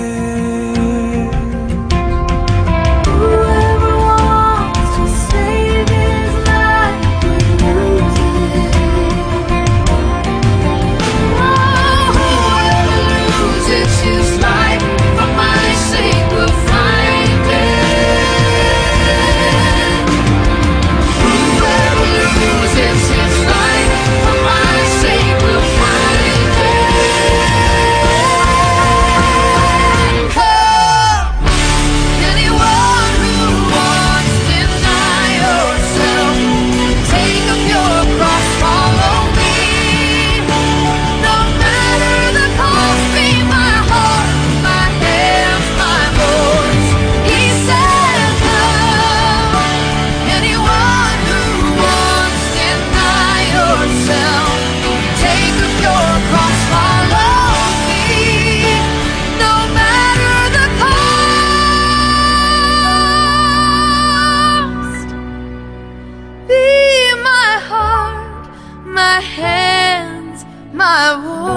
my hands, my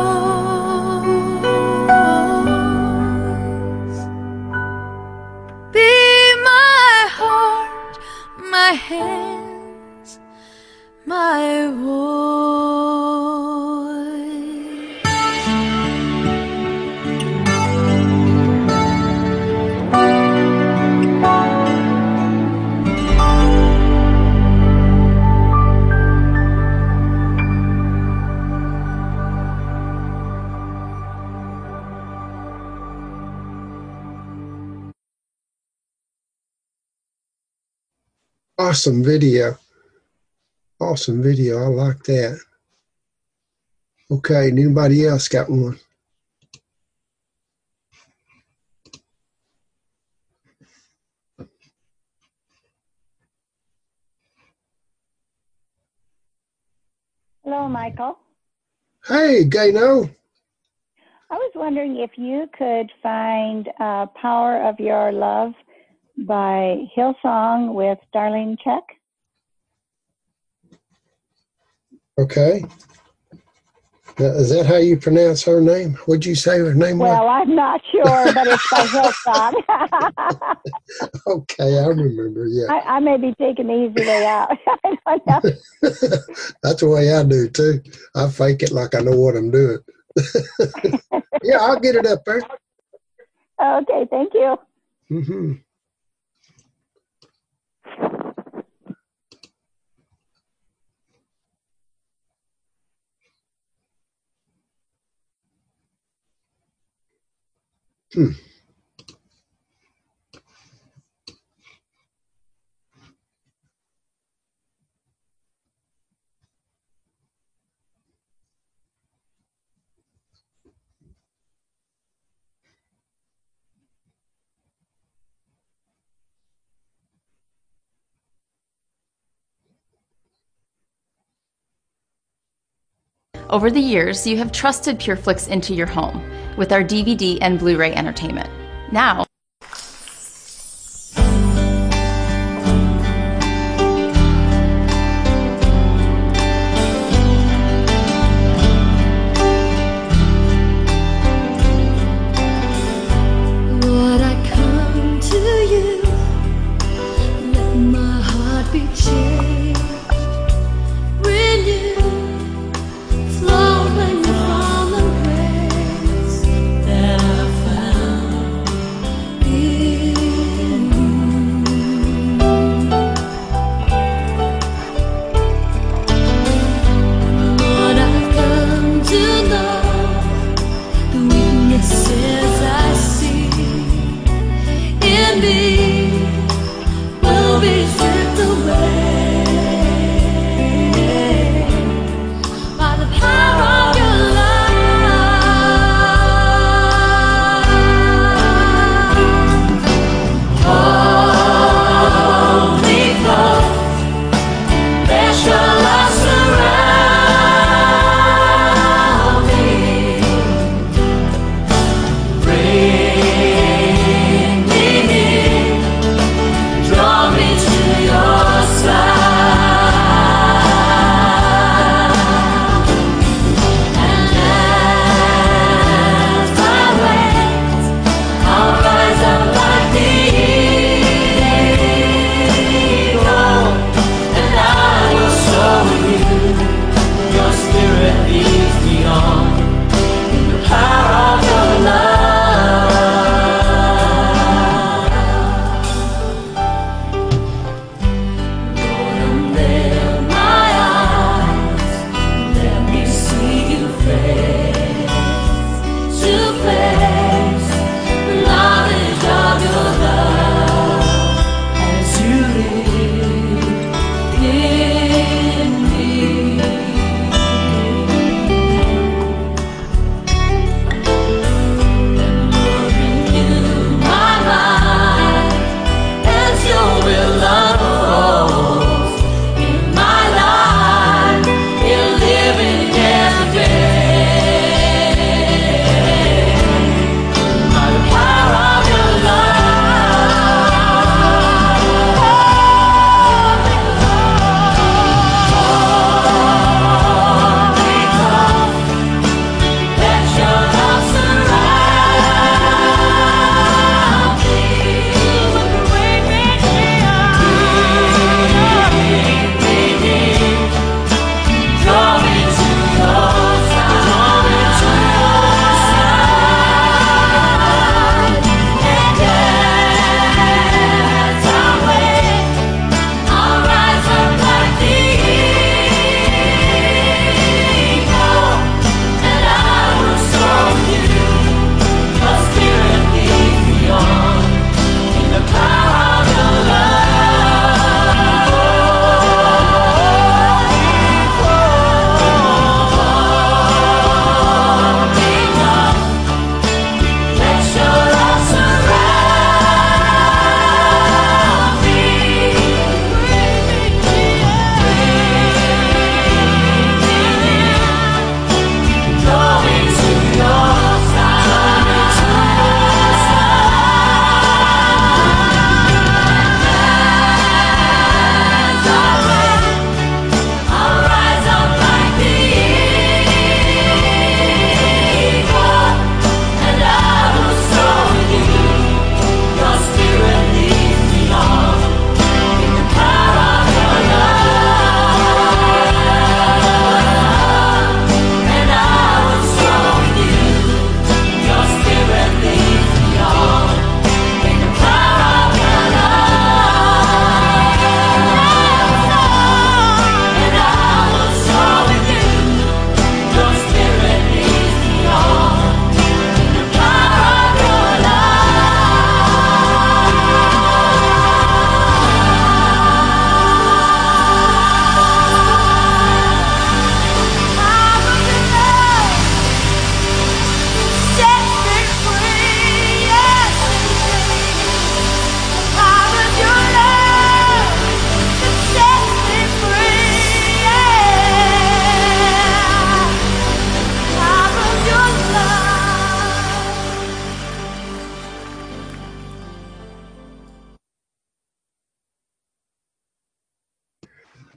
wounds. Be my heart, my hands, my voice. Awesome video. Awesome video. I like that. Okay, anybody else got one? Hello, Michael. Hey, Gano. I was wondering if you could find Power of Your Love by Hillsong with Darlene Check. Okay. Now, is that how you pronounce her name? What'd you say her name was? Well, I'm not sure, but it's by Hillsong. Okay, I remember, yeah. I may be taking the easy way out. I don't know. That's the way I do, too. I fake it like I know what I'm doing. Yeah, I'll get it up there. Okay, thank you. Mm-hmm. Over the years, you have trusted PureFlix into your home with our DVD and Blu-ray entertainment. Now, Lord, I come to you, let my heart be changed, renewed, flowing from the grace that I found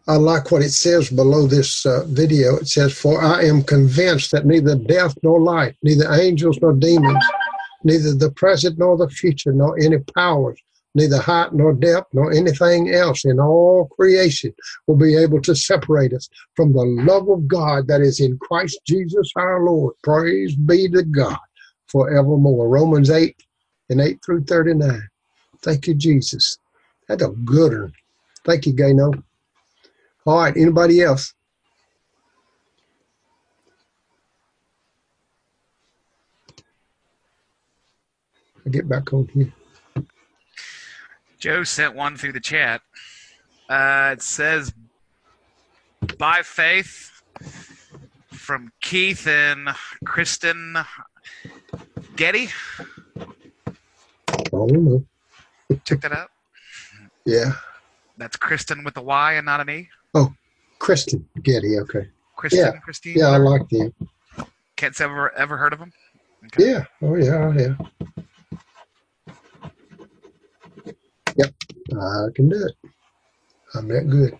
I like what it says below this video. It says, "For I am convinced that neither death nor life, neither angels nor demons, neither the present nor the future, nor any powers, neither height nor depth, nor anything else in all creation will be able to separate us from the love of God that is in Christ Jesus our Lord." Praise be to God forevermore. Romans 8 and 8 through 39. Thank you, Jesus. That's a good one. Thank you, Gano. All right, anybody else? I'll get back on here. Joe sent one through the chat. It says, "By faith," from Keith and Kristen Getty. Oh, no. Check that out. Yeah. That's Kristen with a Y and not an E. Oh, Kristen Getty. Okay. Kristen, Yeah. Christine. Yeah, I whatever. like them. Kent's ever heard of him? Okay. Yeah. Oh, yeah. Yeah. Yep. I can do it. I'm that good.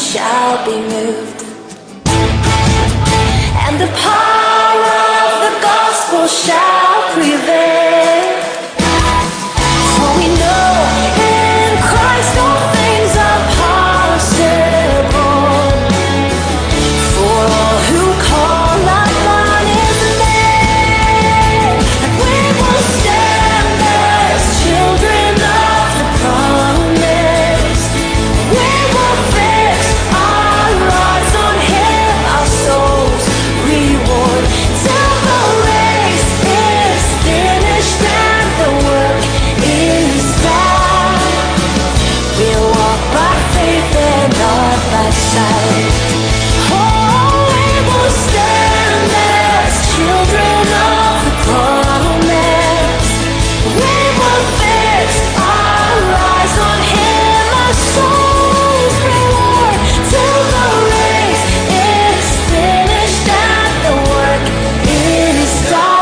shall be moved, and the power of the gospel shall prevail. For we know in Christ all things are possible. For all who call upon His name, and we will stand as children of the promise. We will fix our eyes on Him, our souls reward, till the race is finished and the work is done. We'll walk by faith and not by sight. Oh, we will stand as children of the promise. We will fix our eyes on Him, our souls reward, till the race is finished and the work is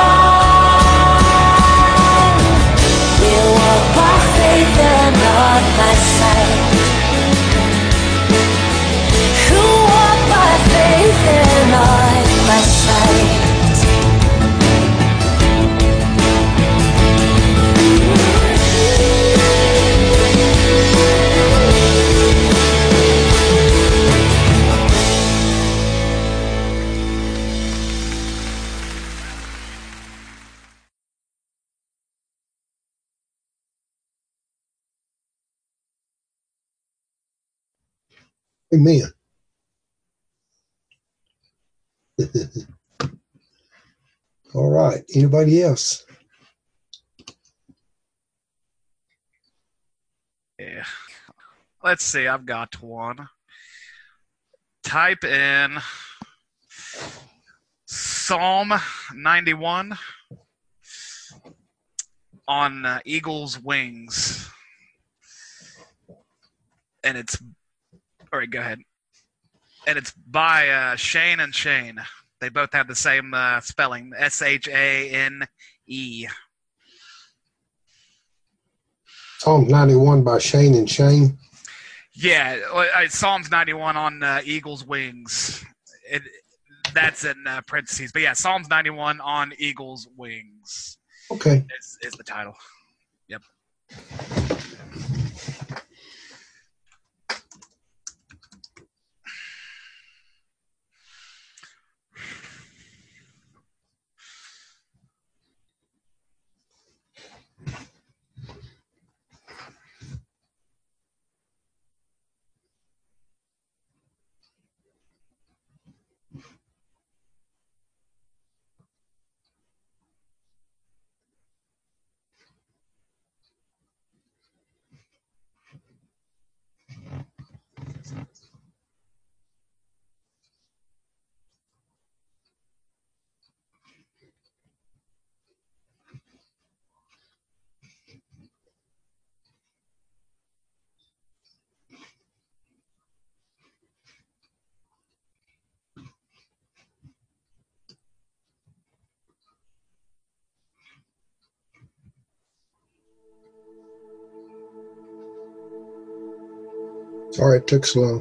done. We'll walk by faith and not by sight. Who walk by faith and not by sight. Amen. All right. Anybody else? Yeah. Let's see. I've got one. Type in Psalm 91 on Eagle's Wings. And it's... All right, go ahead. And it's by Shane and Shane. They both have the same spelling, S-H-A-N-E. Psalm 91 by Shane and Shane. Yeah, Psalms 91 on Eagle's Wings. That's in parentheses. But yeah, Psalms 91 on Eagle's Wings. Okay. Is the title. Yep. Sorry it took so long.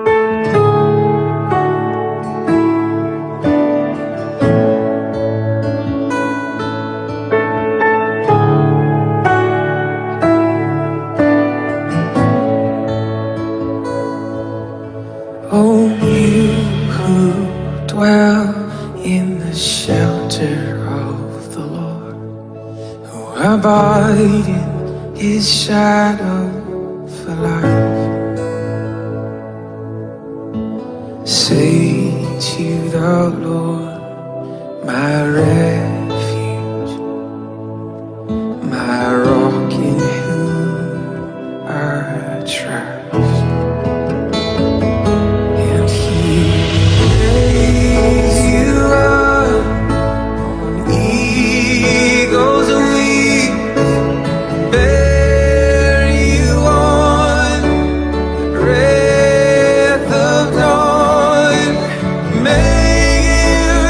Oh, you who dwell in the shelter of the Lord, who abide in His shadow for life, say to the Lord, my refuge, my rock in whom I trust. May you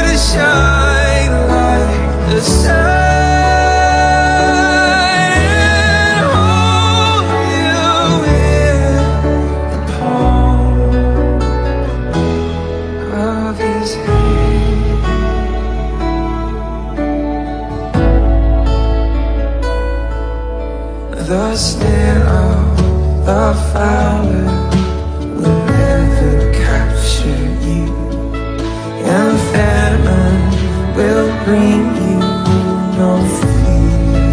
the snare of the fowler will never capture you, and famine will bring you no fear.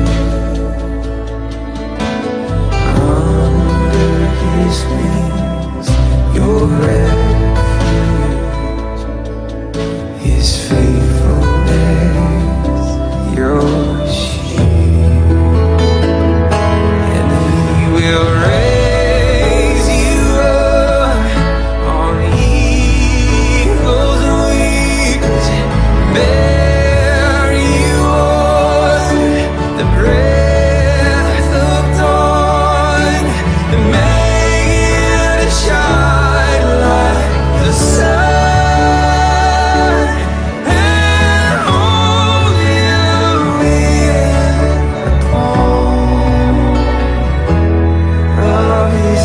Under his wings, your refuge, his faithfulness, your shield, and he will raise you up on eagle's wings, bear you on the breath of dawn, and make it shine like the sun, and hold you in the palm of his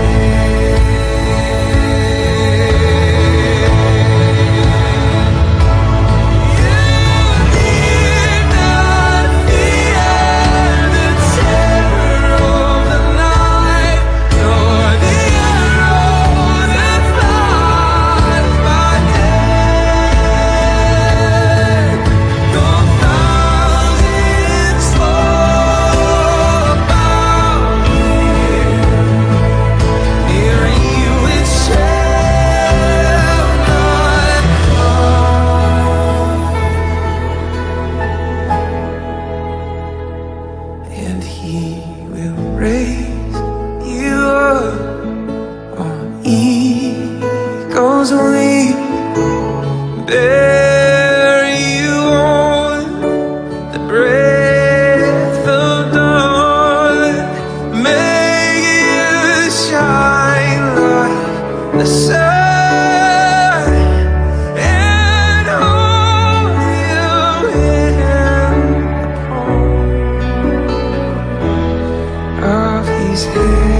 and he will raise you up on eagle's wings, bear you on the breath of dawn, make you shine like the sun, and hold you in the palm of his hand.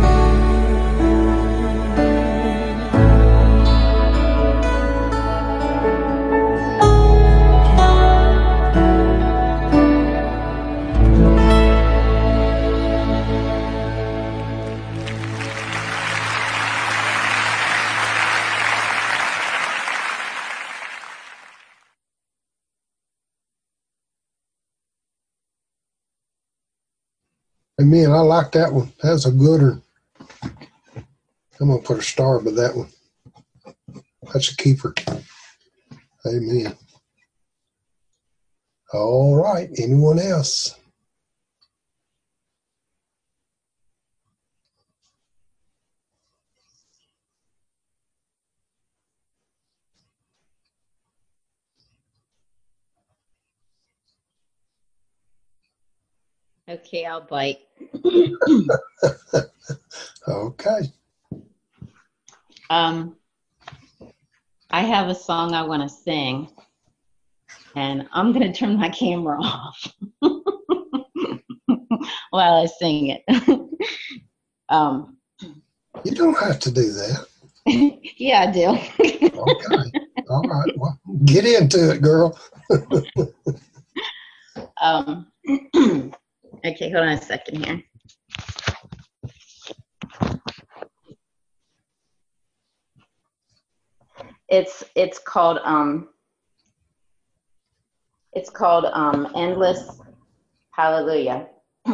Amen. I like that one. That's a good one. I'm going to put a star by that one. That's a keeper. Amen. All right. Anyone else? Okay, I'll bite. Okay. I have a song I want to sing, and I'm going to turn my camera off while I sing it. You don't have to do that. Yeah, I do. Okay. All right. Well, get into it, girl. Okay, hold on a second here. It's called Endless Hallelujah.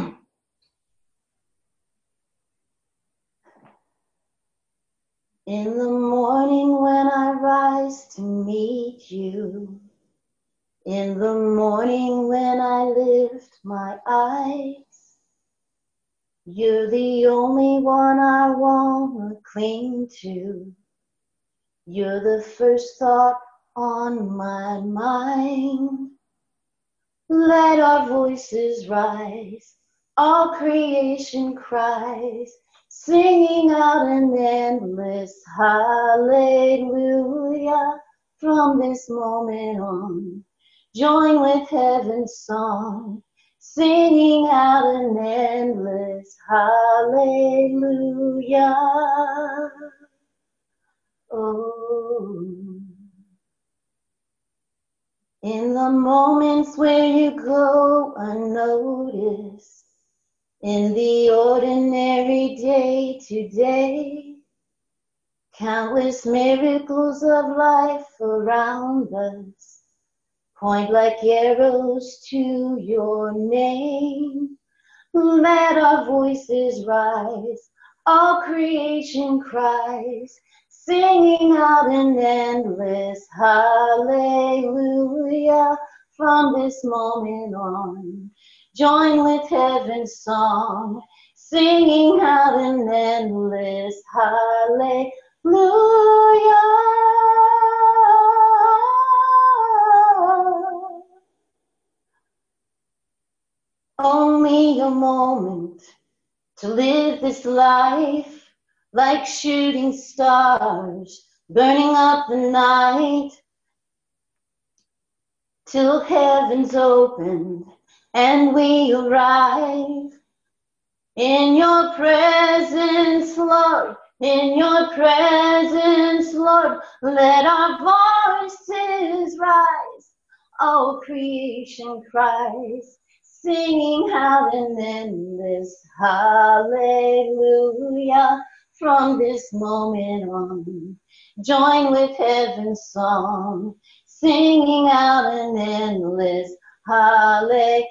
In the morning when I rise to meet you, in the morning when I lift my eyes, you're the only one I want to cling to. You're the first thought on my mind. Let our voices rise, all creation cries, singing out an endless hallelujah. From this moment on, join with heaven's song, singing out an endless hallelujah. Oh, in the moments where you go unnoticed, In the ordinary day today, countless miracles of life around us point like arrows to your name. Let our voices rise, all creation cries, singing out an endless hallelujah from this moment on. Join with heaven's song, singing out an endless hallelujah. Only a moment to live this life, like shooting stars, burning up the night, till heaven's opened and we arrive. In your presence, Lord, in your presence, Lord, let our voices rise. All creation cries, singing out an endless hallelujah from this moment on. Join with heaven's song, singing out an endless hallelujah.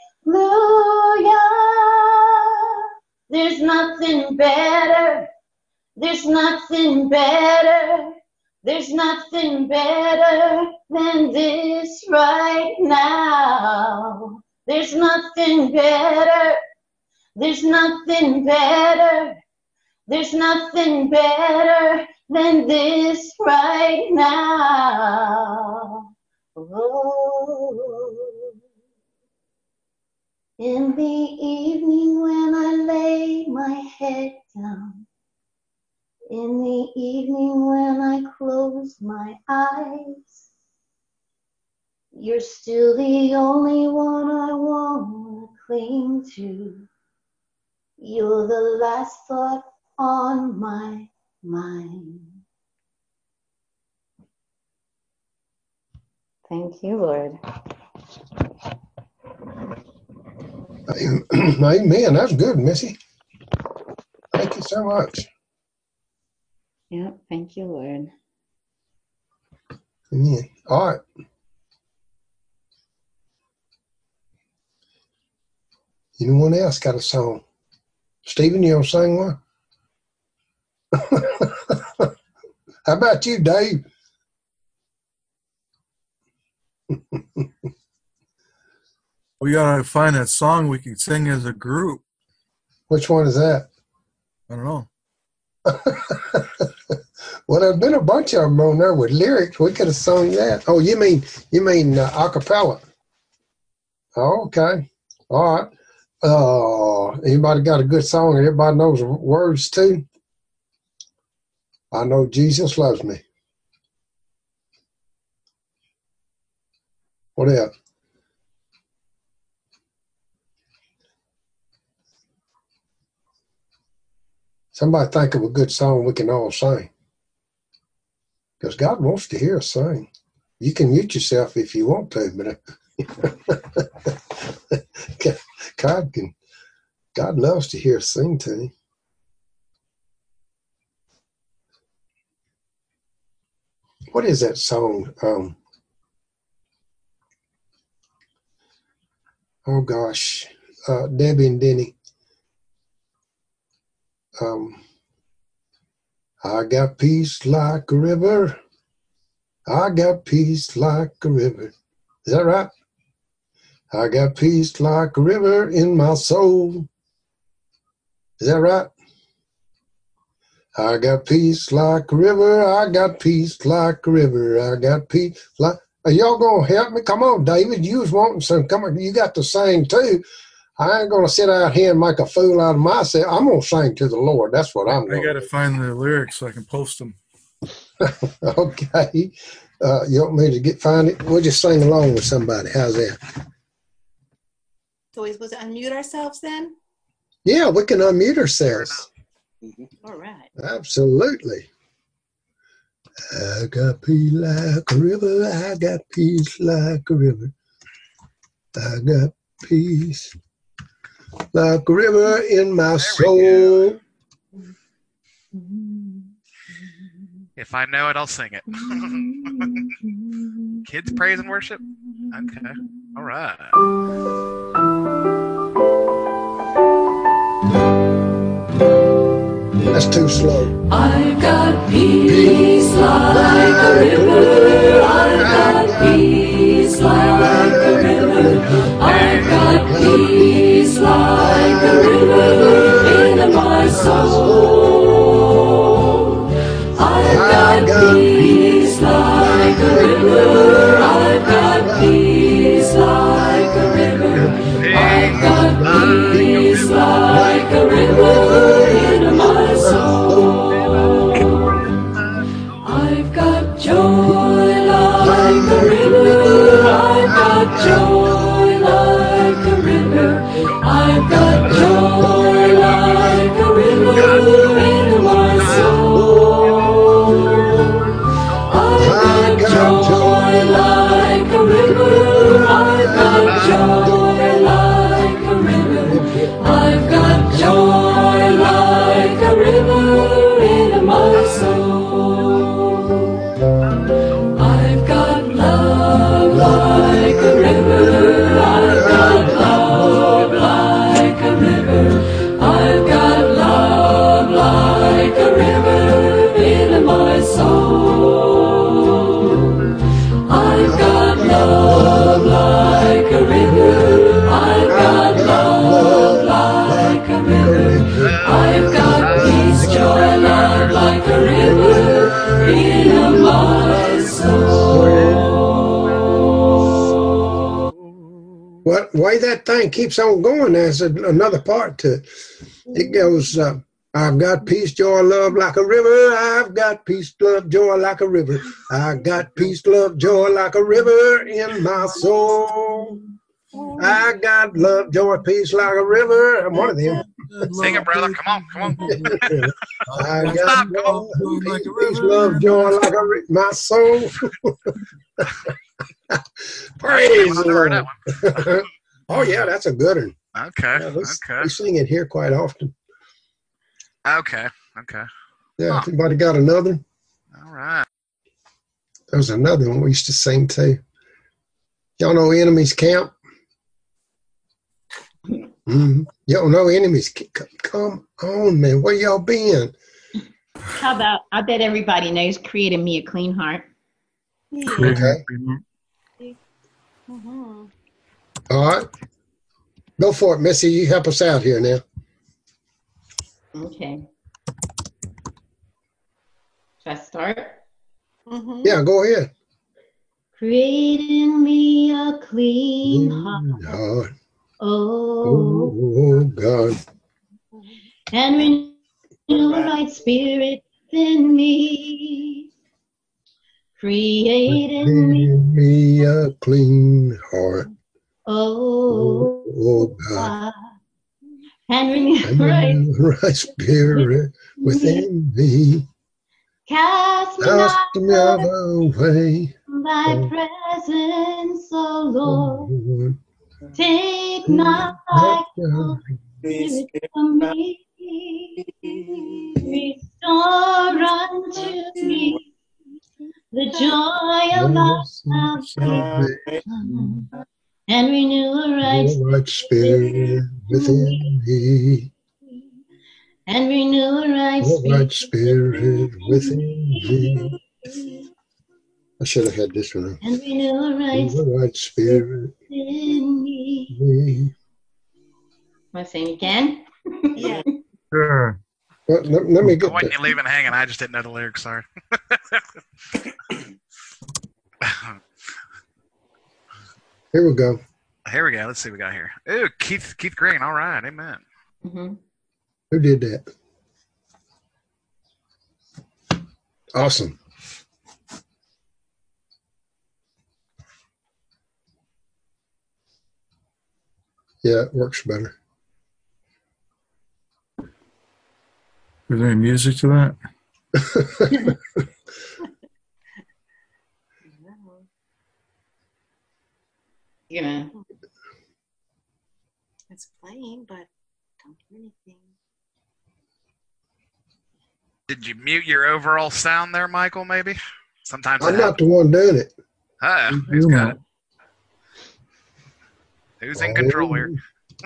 There's nothing better, there's nothing better, there's nothing better than this right now. There's nothing better, there's nothing better, there's nothing better than this right now. Oh. In the evening when I lay my head down, in the evening when I close my eyes, you're still the only one I want to cling to. You're the last thought on my mind. Thank you, Lord. Amen. That's good, Missy. Thank you so much. Yeah, thank you, Lord. Amen. All right. Anyone else got a song? Stephen, you want to sing one? How about you, Dave? We gotta find that song we can sing as a group. Which one is that? I don't know. Well, there's been a bunch of them on there with lyrics. We could have sung that. Oh, you mean a cappella? Oh, okay. All right. Anybody got a good song and everybody knows the words too? I know Jesus loves me. What else? Somebody think of a good song we can all sing. Because God wants to hear us sing. You can mute yourself if you want to, but God loves to hear us sing to him. What is that song? Oh gosh, Debbie and Denny. I got peace like a river. I got peace like a river. Is that right? I got peace like a river in my soul. Is that right? I got peace like a river. I got peace like a river. I got peace like. Are y'all gonna help me? Come on, David. You was wanting some. Come on, you got to sing too. I ain't gonna sit out here and make a fool out of myself. I'm gonna sing to the Lord. That's what I'm I doing. gotta find the lyrics so I can post them. Okay. You want me to find it? We'll just sing along with somebody. How's that? So we're supposed to unmute ourselves then? Yeah, we can unmute ourselves. All right. Absolutely. I got peace like a river. I got peace like a river. I got peace like a river in my soul. If I know it, I'll sing it. Kids praise and worship? Okay. All right. That's too slow. I've got peace like a river. I've got peace like a river. I've got peace like a river in my soul. I've got peace like a river. I've got peace like a river. I've got peace like a river in my soul. I've got joy like a river. I've got joy like a river. I've got joy like a river in my soul. I've got joy like a river. I've got joy like a river. I've got joy like a river in my soul. I've got love like a river. I've got love like a river. I've got love like a river in my soul. I've got love like a river. I've got love like a river. I've got peace, joy, love like a river in my soul. What way that thing keeps on going, there's another part to it. It goes, I've got peace, joy, love like a river. I've got peace, love, joy like a river. I got peace, love, joy like a river in my soul. I got love, joy, peace like a river. I'm one of them. Sing it, brother. Come on. I got peace, love, joy like a river. My soul. Praise the Lord. Oh, yeah, that's a good one. Okay. Yeah, we sing it here quite often. Okay. Yeah, everybody got another one? All right. There was another one we used to sing too. Y'all know Enemy's Camp? Mm-hmm. Y'all know Enemy's Camp? Come on, man. Where y'all been? How about, I bet everybody knows Created Me a Clean Heart. Okay. All right. Go for it, Missy. You help us out here now. Okay. Should I start? Yeah, go ahead. Create in me a clean heart. Oh, God. And renew a right spirit within me. Create in me a clean heart. Oh, God. And renew a right spirit within me. Cast me not away. Thy presence, O Lord. Take not thy spirit from me. Restore unto me the joy of thy salvation, and renew a right spirit within me. And renew a right spirit within me. I should have had this one. And renew a right spirit within me. Want to sing again? Yeah. Sure. Well, let me I get wasn't leaving hanging. I just didn't know the lyrics. Sorry. Here we go. Here we go. Let's see what we got here. Ooh, Keith Green. All right. Amen. Mm-hmm. Who did that? Awesome. Yeah, it works better. Is there any music to that? Yeah. It's playing, but don't hear anything. Did you mute your overall sound there, Michael, maybe? Sometimes I'm not the one doing it. Who's got it? Who's in control here?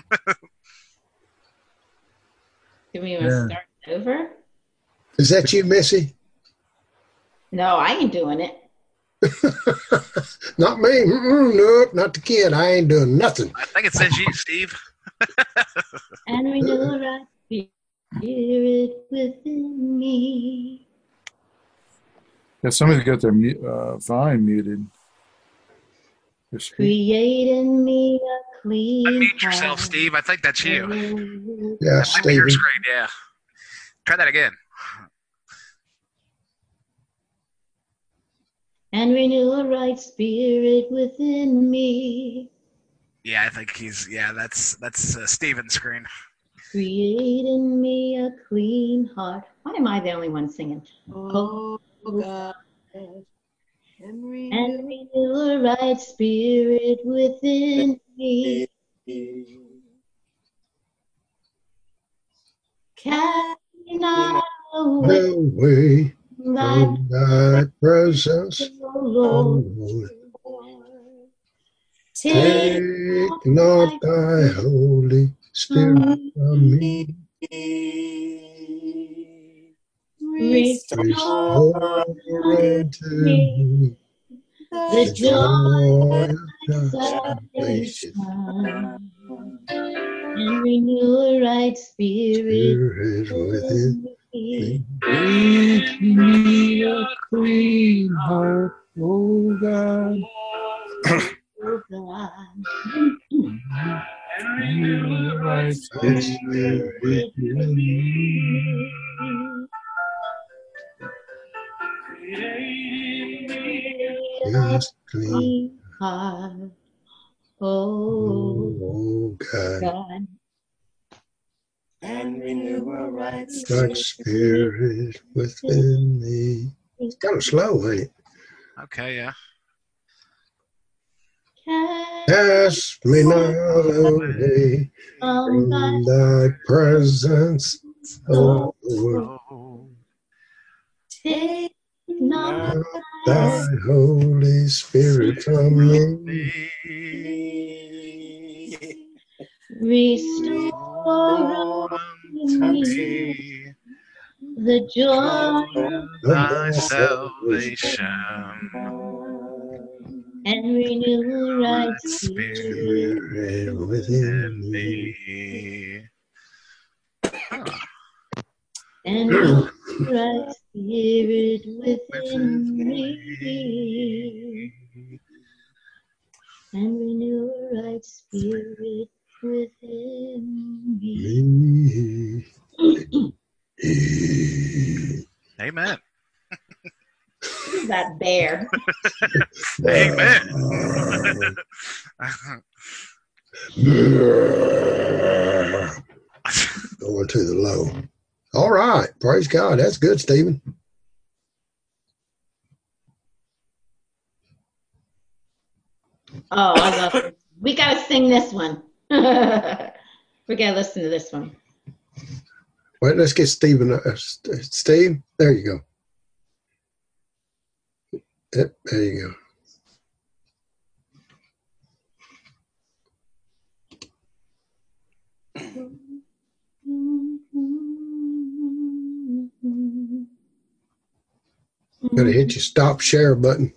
Do we want to start over? Is that you, Missy? No, I ain't doing it. Not me. Nope, not the kid. I ain't doing nothing. I think it says you, Steve. And renew a right spirit within me. Yeah, somebody's got their Vine muted. Create in me a clean Unmute yourself, Steve. I think that's you. Yeah, that might be your Steve. screen, yeah. Try that again. And renew a right spirit within me. Yeah, I think that's Steven's screen. Create in me a clean heart. Why am I the only one singing? Oh, God. And renew a right spirit within me. Cast me not away Away from thy presence, O Lord. take not thy Holy Spirit from me. Restore unto me the joy joy of thy salvation, salvation. and renew a right spirit Within me. Make me a clean heart, oh God. Oh God. Right spirit within me. Yes, clean heart, oh God. And renew a right spirit within me. It's kind of slow, ain't it? Okay, yeah. Cast me not away from thy presence, O Lord. Take not Thy Holy Spirit from me. Restore unto me the joy of thy salvation, and renew right spirit within me. And renew right spirit within me. And renew a right spirit within me. Amen. Who's that bear? Amen. Going to the low. All right. Praise God. That's good, Stephen. Oh, I love it. We got to sing this one. We got to listen to this one. Wait, let's get Stephen. Steve, there you go. Yep, there you go. Gotta hit your stop share button.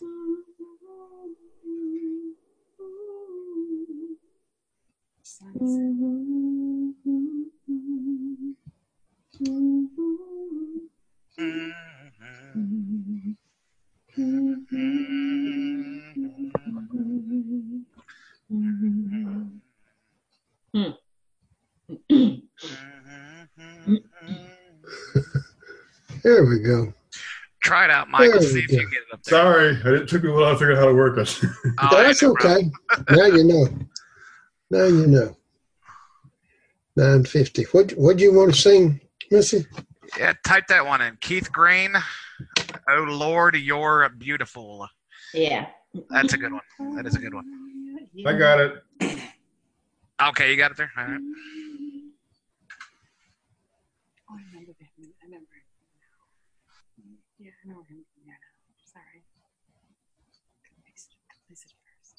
There we go. Try it out, Michael. See if you can get it up there. Sorry, it took me a while to figure out how to work this. That's okay. Now you know. Now you know. 950. What do you want to sing, Missy? Yeah, type that one in. Keith Green, Oh Lord, You're Beautiful. Yeah. That's a good one. That is a good one. I got it. Okay, you got it there? All right. Oh, I remember that. I remember it now. Yeah, I know him. Yeah, sorry. Place it first.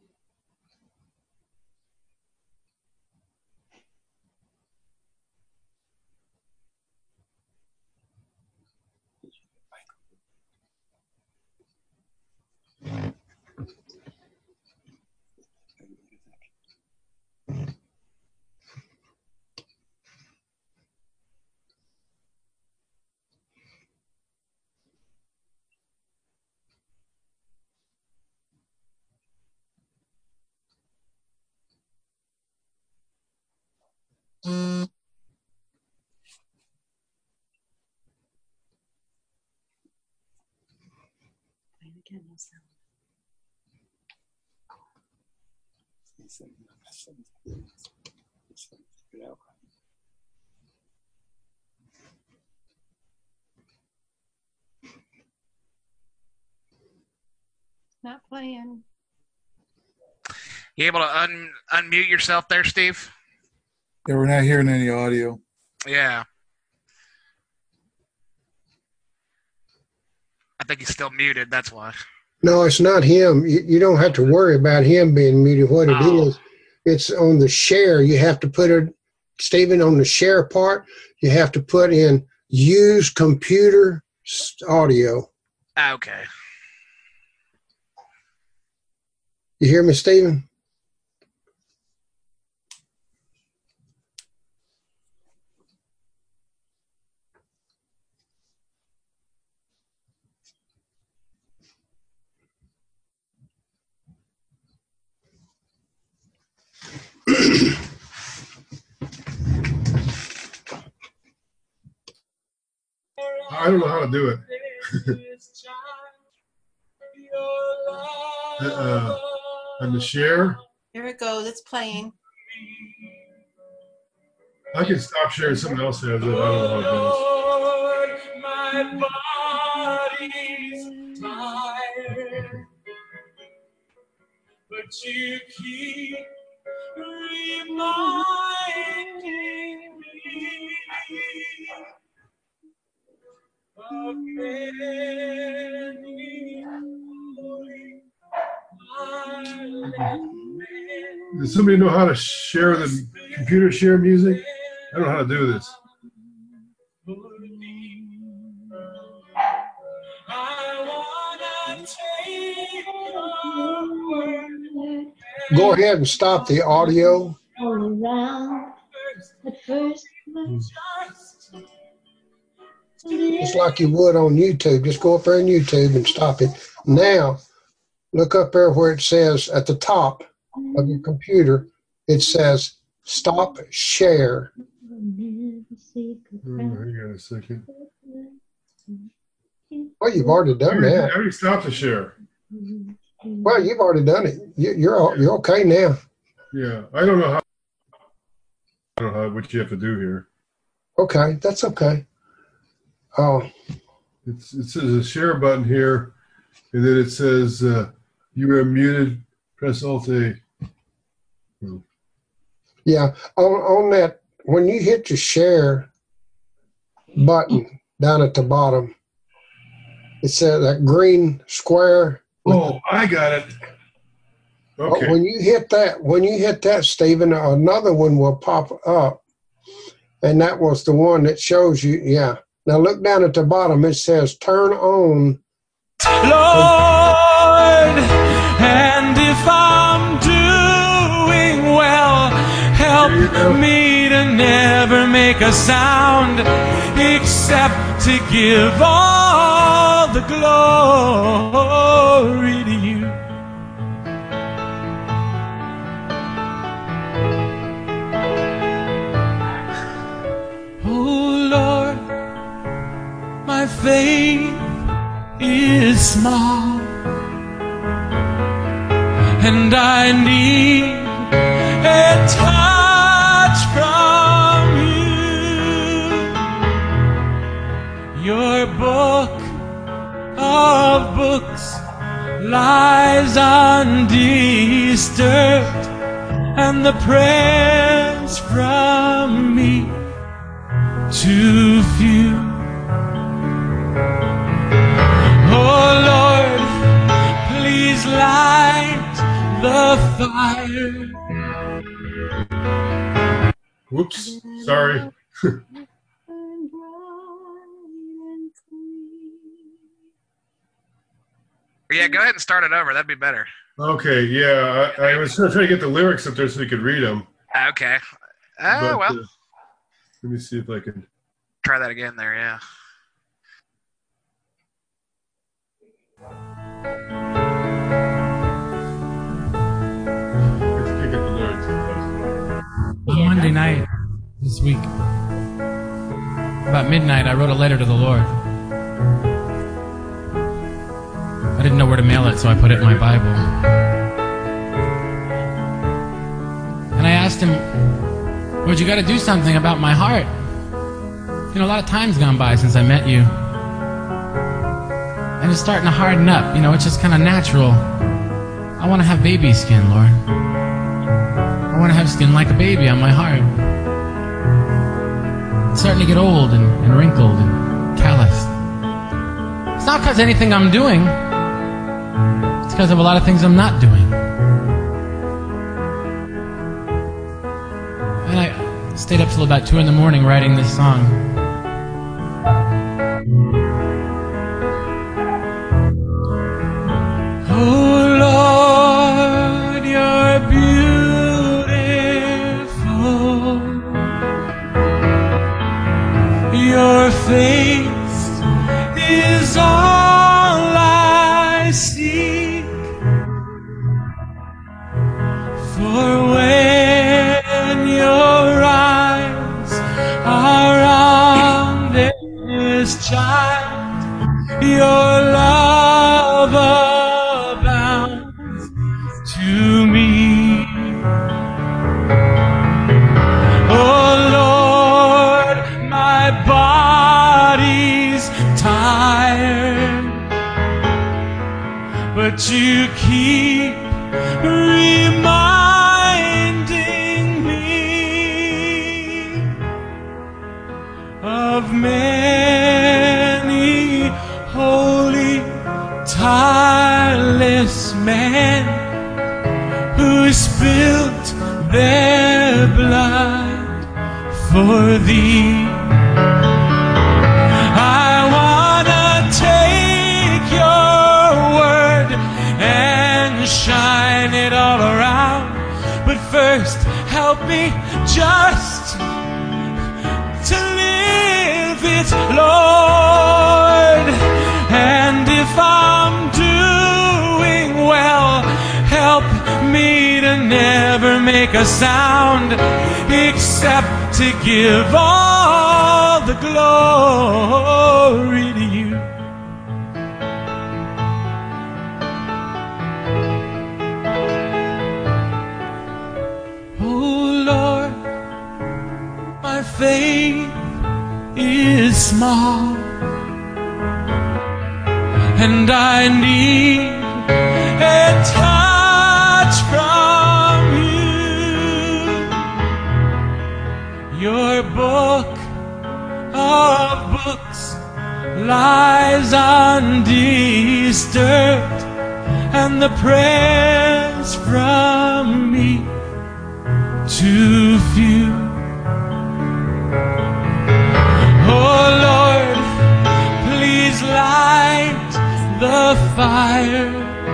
Playing again, no sound. Not playing. You able to unmute yourself there, Steve? Yeah, we're not hearing any audio. Yeah. I think he's still muted. That's why. No, it's not him. You don't have to worry about him being muted. What it is, it's on the share. You have to put it, Stephen, on the share part. You have to put in use computer audio. Okay. You hear me, Stephen? I don't know how to do it. And the share. Here it goes. It's playing. I can stop sharing. Someone else has it. I don't know how to do this. My body's tired, but you keep reminding me of many Does somebody know how to share the computer share music? I don't know how to do this. Go ahead and stop the audio. All around at first. Just like you would on YouTube. Just go up there on YouTube and stop it. Now, look up there where it says at the top of your computer, it says stop share. Hang on a second. Well, you've already done that. I already stopped the share. Well, you've already done it. You're okay now. Yeah, I don't know what you have to do here. Okay, that's okay. Oh, it says a share button here, and then it says you are muted. Press Alt A. yeah. On that, when you hit the share button down at the bottom, it says that green square. Oh, I got it. Okay. When you hit that, Stephen, another one will pop up, and that was the one that shows you. Yeah. Now look down at the bottom. It says turn on. Lord, and if I'm doing well, help me to never make a sound except to give all the glory to you. Oh Lord, my faith is small, and I need a touch from you. Your book of books lies undisturbed, and the prayers from me too few. Oh Lord, please light the fire. Whoops, sorry. Yeah, go ahead and start it over. That'd be better. Okay, yeah, I was trying to get the lyrics up there so we could read them. Okay. But, Well. Let me see if I can. Try that again there, yeah. On Monday night this week, about midnight, I wrote a letter to the Lord. I didn't know where to mail it, so I put it in my Bible. And I asked him, Lord, you got to do something about my heart. You know, a lot of time's gone by since I met you. And it's starting to harden up. You know, it's just kind of natural. I want to have baby skin, Lord. I want to have skin like a baby on my heart. It's starting to get old and wrinkled and calloused. It's not because of anything I'm doing. It's because of a lot of things I'm not doing. And I stayed up till about 2 in the morning writing this song. Oh Lord, you're beautiful. Your face is all I seek. For when your eyes are on this child, your love abounds to me. Oh Lord, my body's tired, but you keep reminding me of many holy, tireless men who spilt their blood for thee. I wanna take your word and shine it all around, but first help me just to live it, Lord. And if I'm doing well, help me to never make a sound except to give all the glory to you. Oh Lord, my faith is small, and I need a touch from you. Your book of books lies undisturbed, and the prayers from me too few. Oh Lord, please light the fire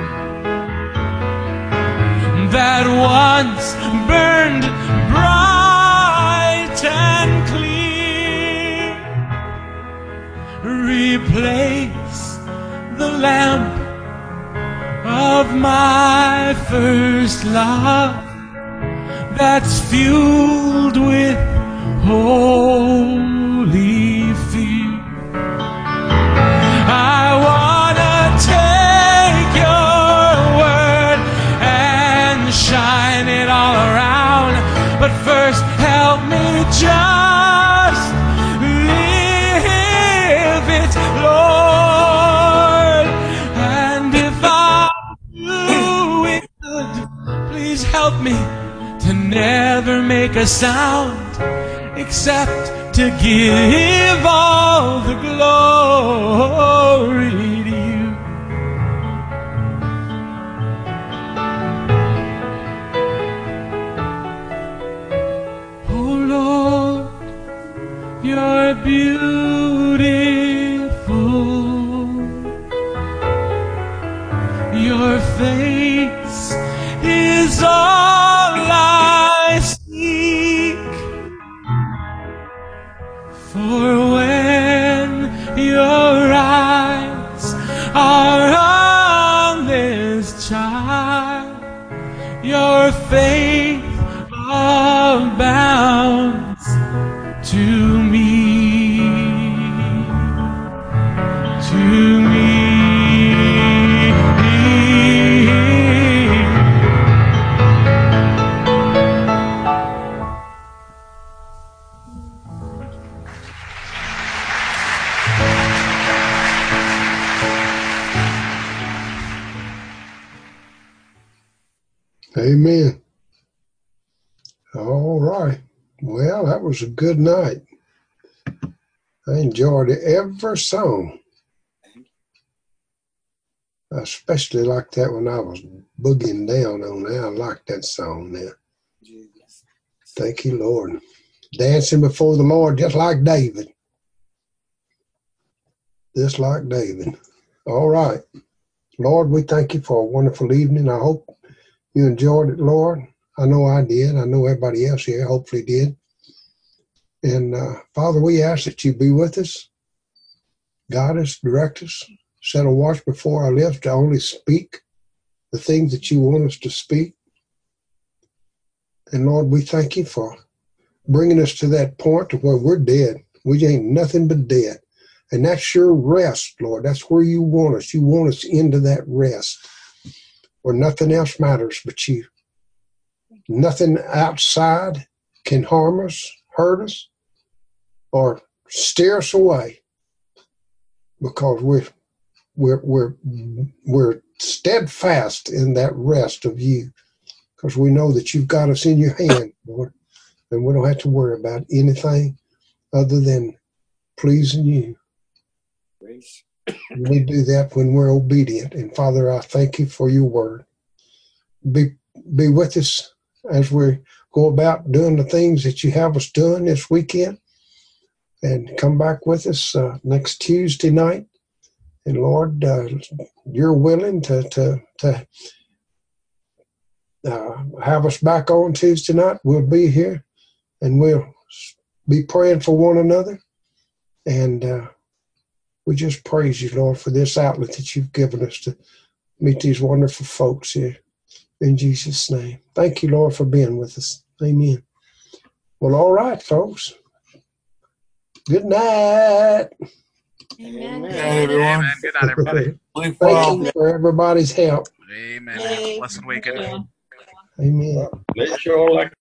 that once burned bright and clear. Replace the lamp of my first love that's fueled with holy fear. I wanna take your word and shine it all around, but first help me just live it, Lord. And if I'm doing good, please help me to never make a sound except to give all the glory to you. Oh Lord, you're beautiful. Your face is all I seek. For when your eyes are on this child, your faith abounds to me. To me. Amen. All right. Well, that was a good night. I enjoyed every song. I especially liked that when I was boogieing down on that. I liked that song there. Thank you, Lord. Dancing before the Lord just like David. Just like David. All right. Lord, we thank you for a wonderful evening. I hope you enjoyed it, Lord. I know I did. I know everybody else here hopefully did. And Father, we ask that you be with us, guide us, direct us, set a watch before our lips to only speak the things that you want us to speak. And Lord, we thank you for bringing us to that point to where we're dead. We ain't nothing but dead. And that's your rest, Lord. That's where you want us. You want us into that rest where nothing else matters but you. Nothing outside can harm us, hurt us, or steer us away, because we're steadfast in that rest of you, because we know that you've got us in your hand, Lord, and we don't have to worry about anything other than pleasing you. We do that when we're obedient. And Father, I thank you for your word. Be with us as we go about doing the things that you have us doing this weekend, and come back with us next Tuesday night. And Lord, you're willing to have us back on Tuesday night. We'll be here, and we'll be praying for one another. And we just praise you, Lord, for this outlet that you've given us to meet these wonderful folks here. In Jesus' name. Thank you, Lord, for being with us. Amen. Well, all right, folks. Good night. Amen. Good night, everyone. Amen. Good night, everybody. Thank you for everybody's help. Amen. Blessed weekend. Amen. Bless you all like